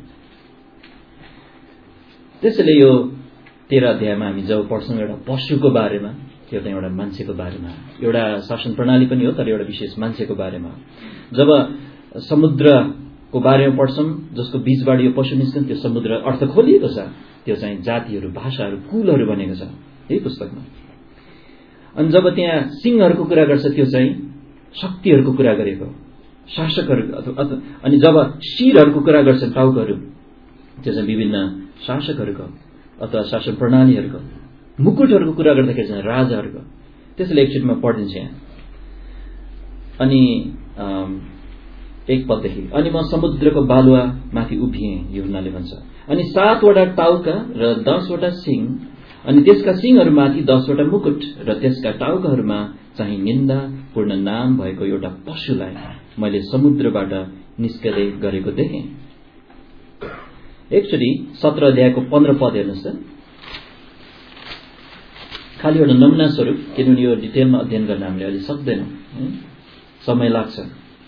त्यसैले यो तेह्र अध्यायमा हामी जब पढ्छौँ एउटा पशुको बारेमा, त्यो त एउटा मान्छेको बारेमा, एउटा शासन प्रणाली पनि हो तर एउटा विशेष मान्छेको बारेमा। जब समुद्रको बारेमा पढ्छौँ जसको बीचबाट यो पशु निस्कन्छ, त्यो समुद्र अर्थ खोलिएको छ। त्यो चाहिँ जातिहरू, भाषाहरू, कुलहरू बनेको छ यही पुस्तकमा। अनि जब त्यहाँ सिंहहरूको कुरा गर्छ त्यो चाहिँ शक्तिहरूको कुरा गरेको, शासकहरू। अनि जब शिरहरूको कुरा गर्छन्, टाउकोहरू, त्यो चाहिँ विभिन्न शासकहरूको अथवा शासन प्रणालीहरूको। मुकुटहरूको कुरा गर्दाखेरि चाहिँ राजाहरूको। त्यसैले एकचोटि म पढिदिन्छु यहाँ। अनि एक पददेखि, अनि म समुद्रको बालुवा माथि उभिएँ, यूहन्नाले भन्छ। अनि सातवटा टाउका र दसवटा सिङ, अनि त्यसका सिङहरूमाथि दसवटा मुकुट, र त्यसका टाउकाहरूमा चाहिँ निन्दा पूर्ण नाम भएको एउटा पशुलाई मैले समुद्रबाट निस्कदै गरेको देखेँ। एकचोटि सत्र अध्यायको पन्ध्र पद हेर्नुहोस् त। खालि एउटा नमुना स्वरूप, किनभने यो डिटेलमा अध्ययन गर्न हामीले अहिले सक्दैनौँ, समय लाग्छ।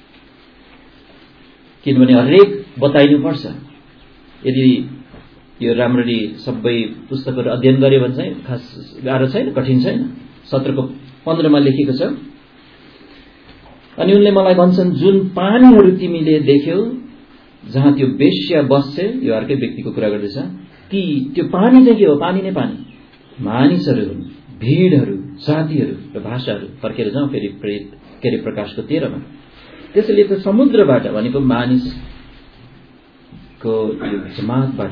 किनभने हरेक बताइनुपर्छ। यदि यो राम्ररी सबै पुस्तकहरू अध्ययन गऱ्यो भने चाहिँ खास गाह्रो छैन, कठिन छैन। सत्रको पन्ध्रमा लेखेको छ, अनि उनले मलाई भन्छन् जुन पानीहरू तिमीले देख्यौ जहाँ त्यो वेश्या बस्छ, यो अर्कै व्यक्तिको कुरा गर्दैछ, ती त्यो पानी चाहिँ के हो? पानी नै पानी, मानिसहरू हुन्, भिडहरू, जातिहरू र भाषाहरू फर्केर जाउँ फेरि प्रेरित के अरे प्रकाशको तेह्रमा। त्यसैले त समुद्रबाट भनेको मानिसको यो जमातबाट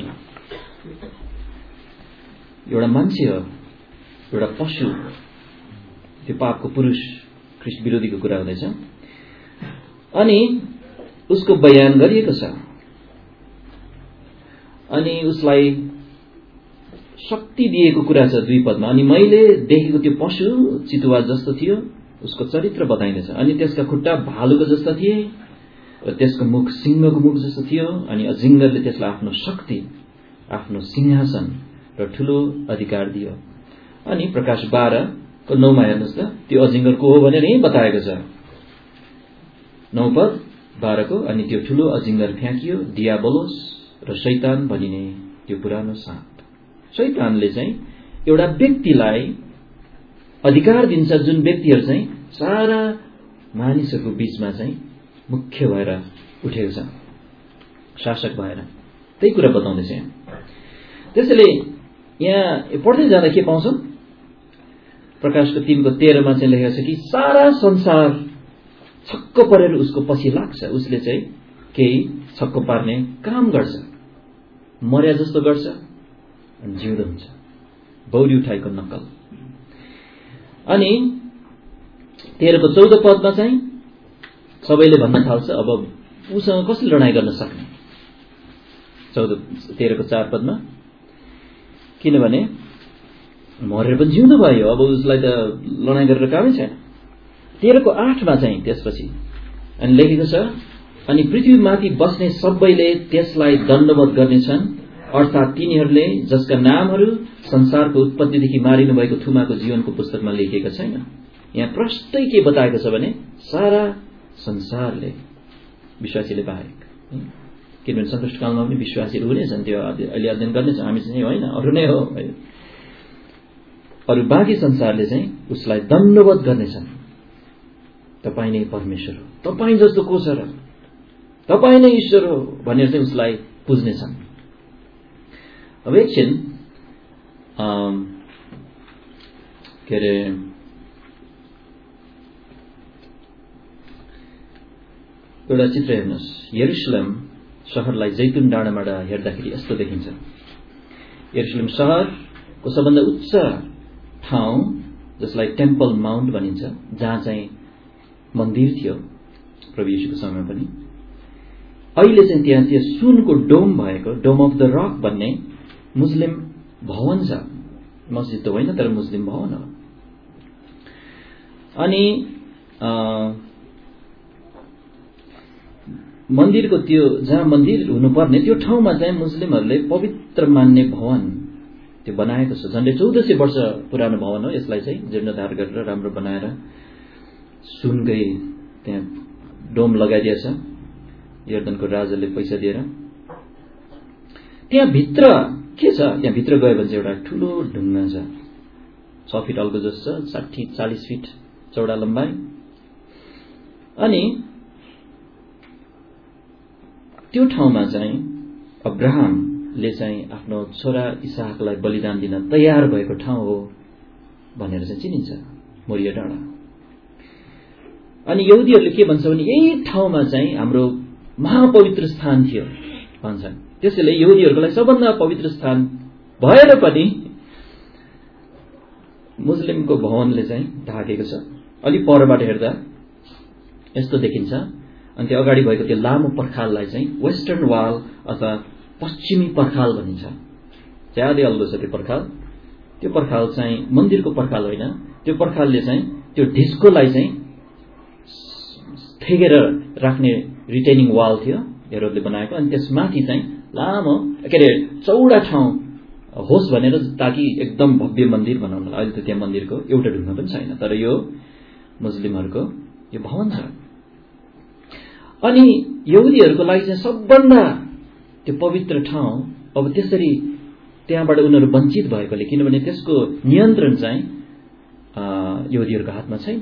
एउटा मान्छे हो, एउटा पशु, त्यो पापको पुरुष ख्रिस्ट विरोधीको कुरा हुँदैछ। अनि उसको बयान गरिएको छ अनि उसलाई शक्ति दिएको कुरा छ दुई पदमा। अनि मैले देखेको त्यो पशु चितुवा जस्तो थियो, उसको चरित्र बताइनेछ। अनि त्यसका खुट्टा भालुको जस्ता थिए र त्यसको मुख सिंहको मुख जस्तो थियो। अनि अजिङ्गरले त्यसलाई आफ्नो शक्ति, आफ्नो सिंहासन र ठूलो अधिकार दियो। अनि प्रकाश बाह्र को नौमा हेर्नुहोस् त, त्यो अजिङ्गर को हो भनेर यही बताएको छ। नौ पद बाह्रको, अनि त्यो ठूलो अजिङ्गर फ्याँकियो, डियाबोलोस र शैतान भनिने त्यो पुरानो साँप। शैतानले चाहिँ एउटा व्यक्तिलाई अधिकार दिन्छ जुन व्यक्तिहरू चाहिँ सारा मानिसहरूको बीचमा चाहिँ मुख्य भएर उठेको छ, शासक भएर। त्यही कुरा बताउँदैछ यहाँ। त्यसैले यहाँ पढ्दै जाँदा के पाउँछौँ? प्रकाशको तीनको तेह्रमा चाहिँ लेखेको छ कि सारा संसार छक्क परेर उसको पछि लाग्छ। उसले चाहिँ केही छक्क पार्ने काम गर्छ, मर्या जस्तो गर्छ अनि जिउँदो हुन्छ, बौरी उठाएको नक्कल। अनि तेह्रको चौध पदमा चाहिँ सबैले भन्न थाल्छ अब उसँग कसले लडाईँ गर्न सक्ने। चौध तेह्रको चार पदमा, किनभने मरेर पनि जिउँदो भयो, अब उसलाई त लडाईँ गरेर कामै छैन। तेह्रको आठमा चाहिँ त्यसपछि अनि लेखेको छ, अनि पृथ्वीमाथि बस्ने सबैले त्यसलाई दण्डवत गर्नेछन्, अर्थात् तिनीहरूले जसका नामहरू संसारको उत्पत्तिदेखि मारिनु भएको थुमाको जीवनको पुस्तकमा लेखिएका छैन। यहाँ प्रष्टै के बताएको छ भने सारा संसारले, विश्वासीले बाहेक, किनभने सन्तुष्टकालमा पनि विश्वासीहरू हुनेछन्, त्यो अहिले अध्ययन गर्नेछ, हामी चाहिँ होइन, अरू नै हो। अरू बाँकी संसारले चाहिँ उसलाई दण्डवत गर्नेछन्। तपाईँ नै परमेश्वर हो, तपाईँ जस्तो को छ र, तपाईँ नै ईश्वर हो भनेर चाहिँ उसलाई पुज्नेछन्। अब एकछिन के अरे एउटा चित्र हेर्नुहोस्। यरुशलेम शहरलाई जैतुन डाँडाबाट हेर्दाखेरि यस्तो देखिन्छ। यरुशलेम शहरको सबभन्दा उच्च ठाउँ जसलाई टेम्पल माउन्ट भनिन्छ, जहाँ चाहिँ मन्दिर थियो प्रभु येशूको समयमा पनि, अहिले चाहिँ त्यहाँ त्यो सुनको डोम भएको डोम अफ द रक भन्ने मुस्लिम भवन छ। मस्जिद त होइन तर मुस्लिम भवन हो। अनि मन्दिरको त्यो जहाँ मन्दिर हुनुपर्ने त्यो ठाउँमा चाहिँ मुस्लिमहरूले पवित्र मान्ने भवन त्यो बनाएको छ। झन्डै चौध सय वर्ष पुरानो भवन हो। यसलाई चाहिँ जीर्णोद्धार गरेर राम्रो बनाएर सुनकै त्यहाँ डोम लगाइदिएछ यर्दनको राजाले पैसा दिएर। त्यहाँ भित्र के छ? त्यहाँ भित्र गयो भने चाहिँ एउटा ठुलो ढुङ्गा छ, छ फिट अल्को जस्तो छ, साठी चालिस फिट चौडा लम्बाइ। अनि त्यो ठाउँमा चाहिँ अब्राहमले चाहिँ आफ्नो छोरा इसाकलाई बलिदान दिन तयार भएको ठाउँ हो भनेर चाहिँ चिनिन्छ, मोरिया डाँडा। अनि यहुदीहरूले के भन्छ भने यही ठाउँमा चाहिँ हाम्रो महापवित्र स्थान थियो भन्छन्। त्यसैले यहुदीहरूको लागि सबभन्दा पवित्र स्थान भएर पनि मुस्लिमको भवनले चाहिँ ढाकेको छ। अलि परबाट हेर्दा यस्तो देखिन्छ। अनि त्यो अगाडि भएको त्यो लामो पर्खाललाई चाहिँ वेस्टर्न वाल अथवा पश्चिमी पर्खाल भनिन्छ। ज्यादै अल्गो छ त्यो पर्खाल। त्यो पर्खाल चाहिँ मन्दिरको पर्खाल होइन। त्यो पर्खालले चाहिँ त्यो ढिस्कोलाई चाहिँ थेगेर राख्ने रिटेनिङ वाल थियो हेरोदले बनाएको। अनि त्यसमाथि चाहिँ लामो के अरे चौडा ठाउँ होस् भनेर, ताकि एकदम भव्य मन्दिर बनाउन। अहिले त त्यहाँ मन्दिरको एउटा ढुङ्गा पनि छैन, तर यो मुस्लिमहरूको यो भवन छ। अनि यहुदीहरूको लागि चाहिँ सबभन्दा त्यो पवित्र ठाउँ अब त्यसरी त्यहाँबाट उनीहरू वञ्चित भएकोले, किनभने त्यसको नियन्त्रण चाहिँ यहुदीहरूको हातमा छैन,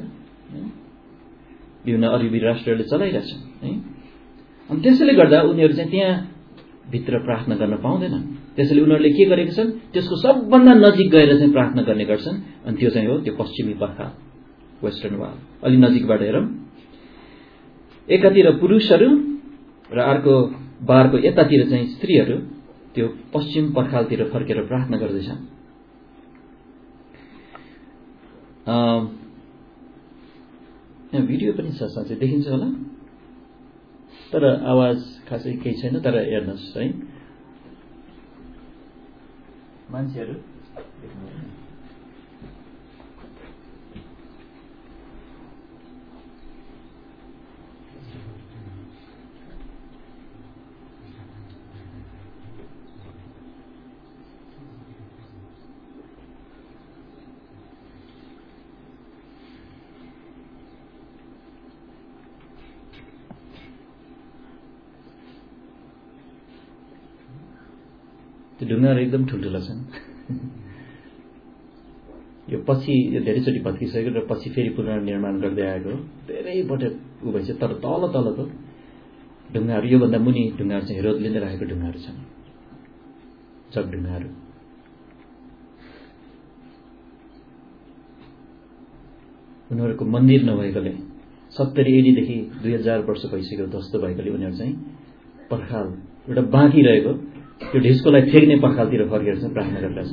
विभिन्न अरबी राष्ट्रहरूले चलाइरहेछन् है। अनि त्यसैले गर्दा उनीहरू चाहिँ त्यहाँ भित्र प्रार्थना गर्न पाउँदैन। त्यसैले उनीहरूले के गरेका छन्, त्यसको सबभन्दा नजिक गएर चाहिँ प्रार्थना गर्ने गर्छन्, अनि त्यो चाहिँ हो त्यो पश्चिमी पर्खाल, वेस्टर्न वाल। अलि नजिकबाट हेरौँ, एकातिर पुरुषहरू र अर्को बारको यतातिर चाहिँ स्त्रीहरू त्यो पश्चिम पर्खालतिर फर्केर प्रार्थना गर्दैछन्। यहाँ भिडियो पनि छ, साँच्चै देखिन्छ होला, तर आवाज खासै केही छैन। तर हेर्नुहोस् है, मान्छेहरू त्यो ढुङ्गाहरू एकदम ठुल्ठुला छन्। यो पछि यो धेरैचोटि भत्किसक्यो र पछि फेरि पुनर्निर्माण गर्दै आएको धेरै पटक उ भएछ। तर तल तलको ढुङ्गाहरू, योभन्दा मुनि ढुङ्गाहरू चाहिँ हेरोदले नै राखेको ढुङ्गाहरू छन्, जग ढुङ्गाहरू। उनीहरूको मन्दिर नभएकोले, सत्तरी एडीदेखि दुई हजार वर्ष भइसक्यो ध्वस्त भएकोले उनीहरू चाहिँ पर्खाल एउटा बाँकी रहेको त्यो ढिस्कोलाई फेक्ने पर्खालतिर फर्केर चाहिँ प्रार्थना गरिरहेछ।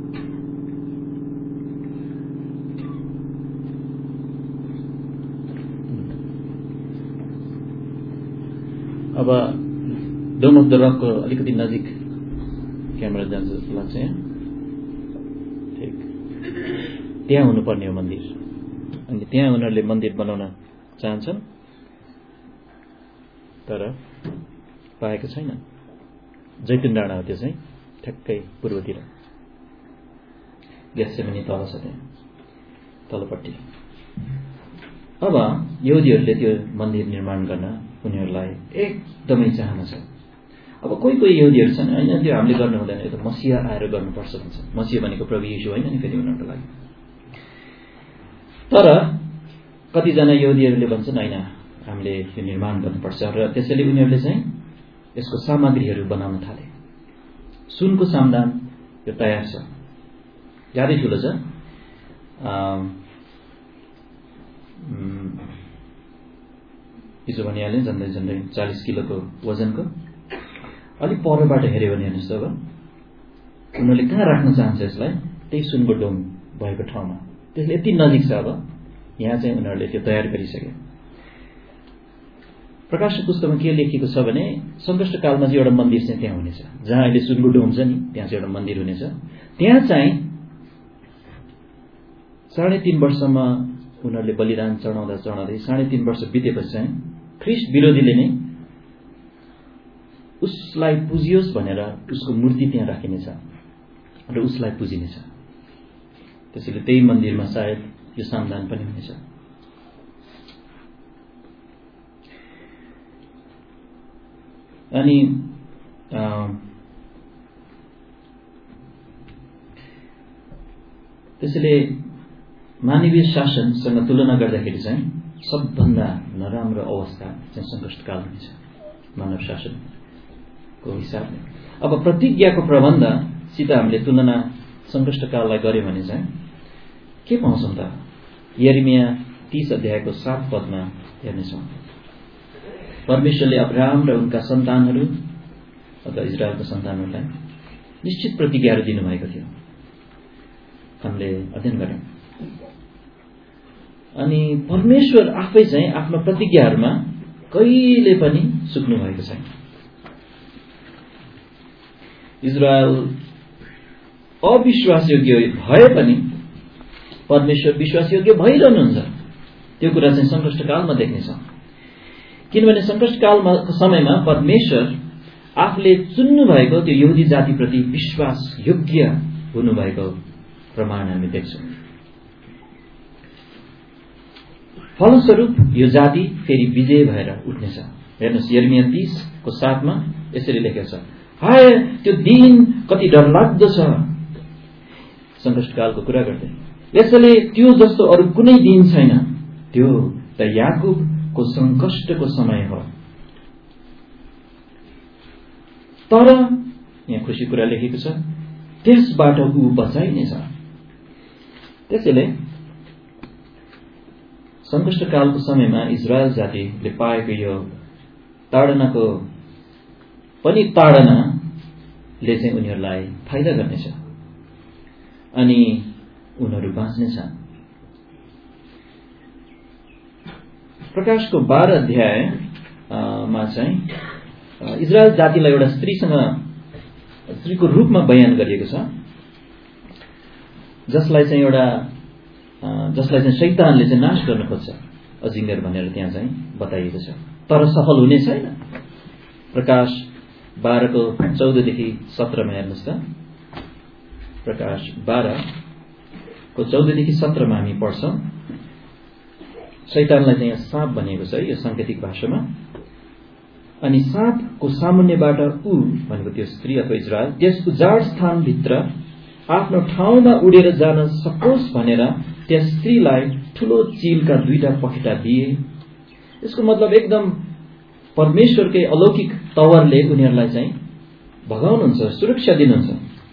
अब डोम अफ द रकको अलिकति नजिक क्यामेरा जान्छ जस्तो लाग्छ यहाँ। ठिक त्यहाँ हुनुपर्ने हो मन्दिर, अनि त्यहाँ उनीहरूले मन्दिर बनाउन चाहन्छन् तर पाएको छैन। जैतुन डाँडा हो त्यो चाहिँ, ठ्याक्कै पूर्वतिर। गेत्सेमनी तल छ त्यहाँ तलपट्टि। अब यहुदीहरूले त्यो मन्दिर निर्माण गर्न उनीहरूलाई एकदमै चाहना छ। अब कोही कोही यहुदीहरू छन्, होइन त्यो हामीले गर्नु हुँदैन, यो त मसिहा आएर गर्नुपर्छ भन्छ। मसिहा भनेको प्रभु येशू होइन नि फेरि उनीहरूको लागि। तर कतिजना यहुदीहरूले भन्छन् होइन हामीले यो निर्माण गर्नुपर्छ, र त्यसैले उनीहरूले चाहिँ यसको सामग्रीहरू बनाउन थाले। सुनको सामदान यो तयार छ, ज्यादै ठुलो छ। हिजो भनिहालेँ झन्डै झन्डै चालिस किलोको वजनको। अलिक परबाट हेऱ्यो भने हेर्नुहोस् त, अब उनीहरूले कहाँ राख्न चाहन्छ यसलाई, त्यही सुनको डोम भएको ठाउँमा। त्यसले यति नजिक छ। अब यहाँ चाहिँ उनीहरूले त्यो तयार गरिसके। प्रकाशको पुस्तकमा के लेखिएको छ भने सङ्कष्टकालमा चाहिँ एउटा मन्दिर चाहिँ त्यहाँ हुनेछ, जहाँ अहिले सुनको डोम छ नि, त्यहाँ चाहिँ एउटा मन्दिर हुनेछ। त्यहाँ चाहिँ साढे तीन वर्षमा उनीहरूले बलिदान चढाउँदा चढाउँदै साढे तीन वर्ष बितेपछि चाहिँ ख्रिस्ट विरोधीले नै उसलाई पुजियोस् भनेर उसको मूर्ति त्यहाँ राखिनेछ र उसलाई पुजिनेछ। त्यसैले त्यही मन्दिरमा सायद यो सामदान पनि हुनेछ। अनि त्यसैले मानवीय शासनसँग तुलना गर्दाखेरि चाहिँ सबभन्दा नराम्रो अवस्था चाहिँ सङ्कष्टकाल हुनेछ मानव शासनको हिसाबले। अब प्रतिज्ञाको प्रबन्धसित हामीले तुलना सङ्कष्टकाललाई गर्यो भने चाहिँ के पाउँछौँ त? यिर्मया तीस अध्यायको सात पदमा हेर्नेछौँ। परमेश्वरले अब्राहम र उनका सन्तानहरू अथवा इजरायलका सन्तानहरूलाई निश्चित प्रतिज्ञाहरू दिनुभएको थियो, हामीले अध्ययन गर्यौँ। अनि परमेश्वर आफै चाहिँ आफ्नो प्रतिज्ञाहरूमा कहिले पनि सुक्नु भएको छैन। इजरायल अविश्वासयोग्य भए पनि परमेश्वर विश्वासयोग्य भइरहनुहुन्छ। त्यो कुरा चाहिँ सङ्कष्टकालमा देख्नेछौँ। किनभने सङ्कष्टकालमा समयमा परमेश्वर आफूले चुन्नु भएको त्यो यहुदी जातिप्रति विश्वास योग्य हुनुभएको प्रमाण हामी देख्छौँ। फलस्वरूप यो जाति फेरि विजय भएर उठ्नेछ। हेर्नुहोस् यिर्मया तीस को सातमा यसरी लेखेको छ, हाय त्यो दिन कति डरलाग्दो छ। सङ्कष्टकालको कुरा गर्दै यसैले त्यो जस्तो अरू कुनै दिन छैन, त्यो त याकुबको सङ्कष्टको समय हो। तर यहाँ खुसी कुरा लेखेको छ, त्यसबाट ऊ बचाइनेछ। त्यसैले सङ्कष्टकालको समयमा इजरायल जातिले पाएको यो ताडनाको पनि ताडनाले चाहिँ उनीहरूलाई फाइदा गर्नेछ अनि उनीहरू बाँच्नेछ। प्रकाशको बाह्र अध्यायमा चाहिँ इजरायल जातिलाई एउटा स्त्रीसँग स्त्रीको रूपमा बयान गरिएको छ, जसलाई चाहिँ एउटा जसलाई चाहिँ शैतानले चाहिँ नाश गर्न खोज्छ, अजिङ्गर भनेर त्यहाँ चाहिँ बताइएको छ, तर सफल हुने छैन। प्रकाश बाह्रको चौधदेखि सत्रमा हेर्नुहोस् त। प्रकाश बाह्रको चौधदेखि सत्रमा हामी पढ्छौँ। शैतानलाई चाहिँ यहाँ साँप भनेको छ यो साङ्केतिक भाषामा। अनि साँपको सामुन्नेबाट ऊ भनेको त्यो स्त्री अथवा इजरायल त्यस उजाड स्थानभित्र आफ्नो ठाउँमा उडेर जान सकोस् भनेर त्यस स्त्रीलाई ठूलो चिलका दुईटा पखेटा दिए। यसको मतलब एकदम परमेश्वरकै अलौकिक तवरले उनीहरूलाई चाहिँ भगाउनुहुन्छ, सुरक्षा दिनुहुन्छ।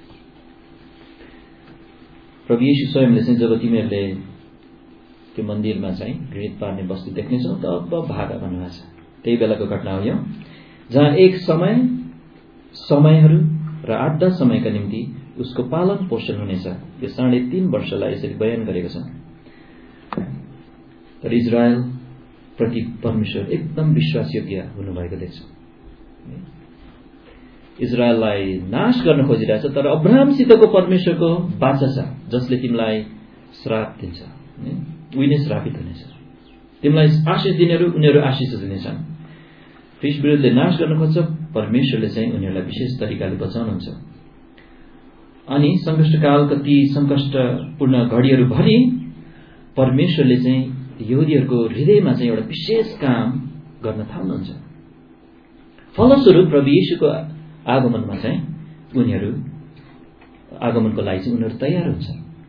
प्रभु येशू स्वयंले चाहिँ जब तिमीहरूले त्यो मन्दिरमा चाहिँ घृणित पार्ने वस्तु देख्नेछौ तब भागा भन्नुभएको छ। त्यही बेलाको घटना हो यो, जहाँ एक समय समयहरू र आठ दस समयका निम्ति उसको पालन पोषण हुनेछ। यो साढे तीन वर्षलाई यसरी बयान गरेको छ। तर इजरायल प्रति परमेश्वर एकदम विश्वासयोग्य हुनुभएको देख्छ। इजरायललाई नाश गर्न खोजिरहेछ, तर अब्राहमसितको परमेश्वरको बाचा छ, जसले तिमीलाई श्राप दिन्छ, उही नै श्रापित हुनेछ। तिमीलाई आशिष दिनेहरू उनीहरू आशिष दिनेछन्। ख्रीष्ट विरुद्धले नाश गर्न खोज्छ, परमेश्वरले चाहिँ उनीहरूलाई विशेष तरिकाले बचाउनुहुन्छ। अनि सङ्कष्टकालका ती सङ्कष्टपूर्ण घडीहरू भरि परमेश्वरले चाहिँ यहुदीहरूको हृदयमा चाहिँ एउटा विशेष काम गर्न थाल्नुहुन्छ। फलस्वरूप प्रभु येशूको आगमनमा चाहिँ उनीहरू आगमनको लागि चाहिँ उनीहरू तयार हुन्छ।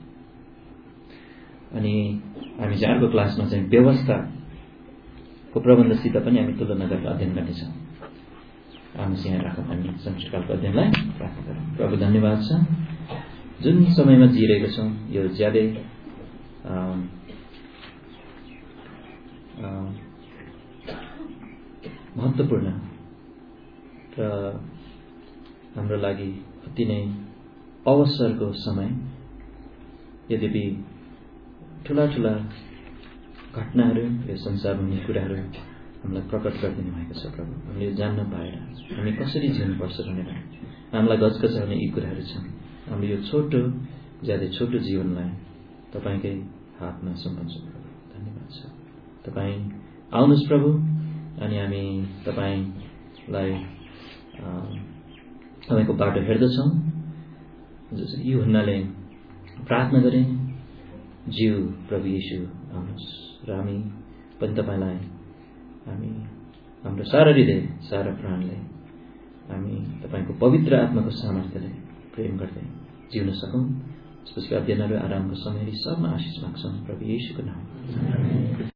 अनि हामी चाहिँ अर्को क्लासमा चाहिँ व्यवस्थाको प्रबन्धसित पनि हामी तुलना गरेर अध्ययन गर्नेछौँ। हामी यहाँ राखौँ, हामी सङ्कष्टकालको अध्ययनलाई प्रार्थना गरौँ। प्रभु धन्यवाद छ, जुन समयमा जिरहेको छौँ यो ज्यादै महत्त्वपूर्ण र हाम्रो लागि अति नै अवसरको समय। यद्यपि ठुला ठुला घटनाहरू यो संसारमा हुने कुराहरू हामीलाई प्रकट गरिदिनु भएको छ प्रभु। हामीले जान्न पाएर हामी कसरी जिउनुपर्छ भनेर हामीलाई गजगजाउने यी कुराहरू छन्। हाम्रो यो छोटो ज्यादै छोटो जीवनलाई तपाईँकै हातमा सुम्पन्छौँ प्रभु। धन्यवाद छ। तपाईँ आउनुहोस् प्रभु, अनि हामी तपाईँलाई तपाईँको बाटो हेर्दछौँ। जसरी यूहन्नाले प्रार्थना गरे, ज्यू प्रभु येशू आउनुहोस्, र हामी पनि तपाईँलाई हामी हाम्रो सारा हृदय सारा प्राणले हामी तपाईँको पवित्र आत्माको सामर्थ्यले प्रेम गर्दै जिउन सकौँ। त्यसपछि अध्ययनहरू आरामको समयहरू सबमा आशिष माग्छौँ प्रभु येशूको नाम।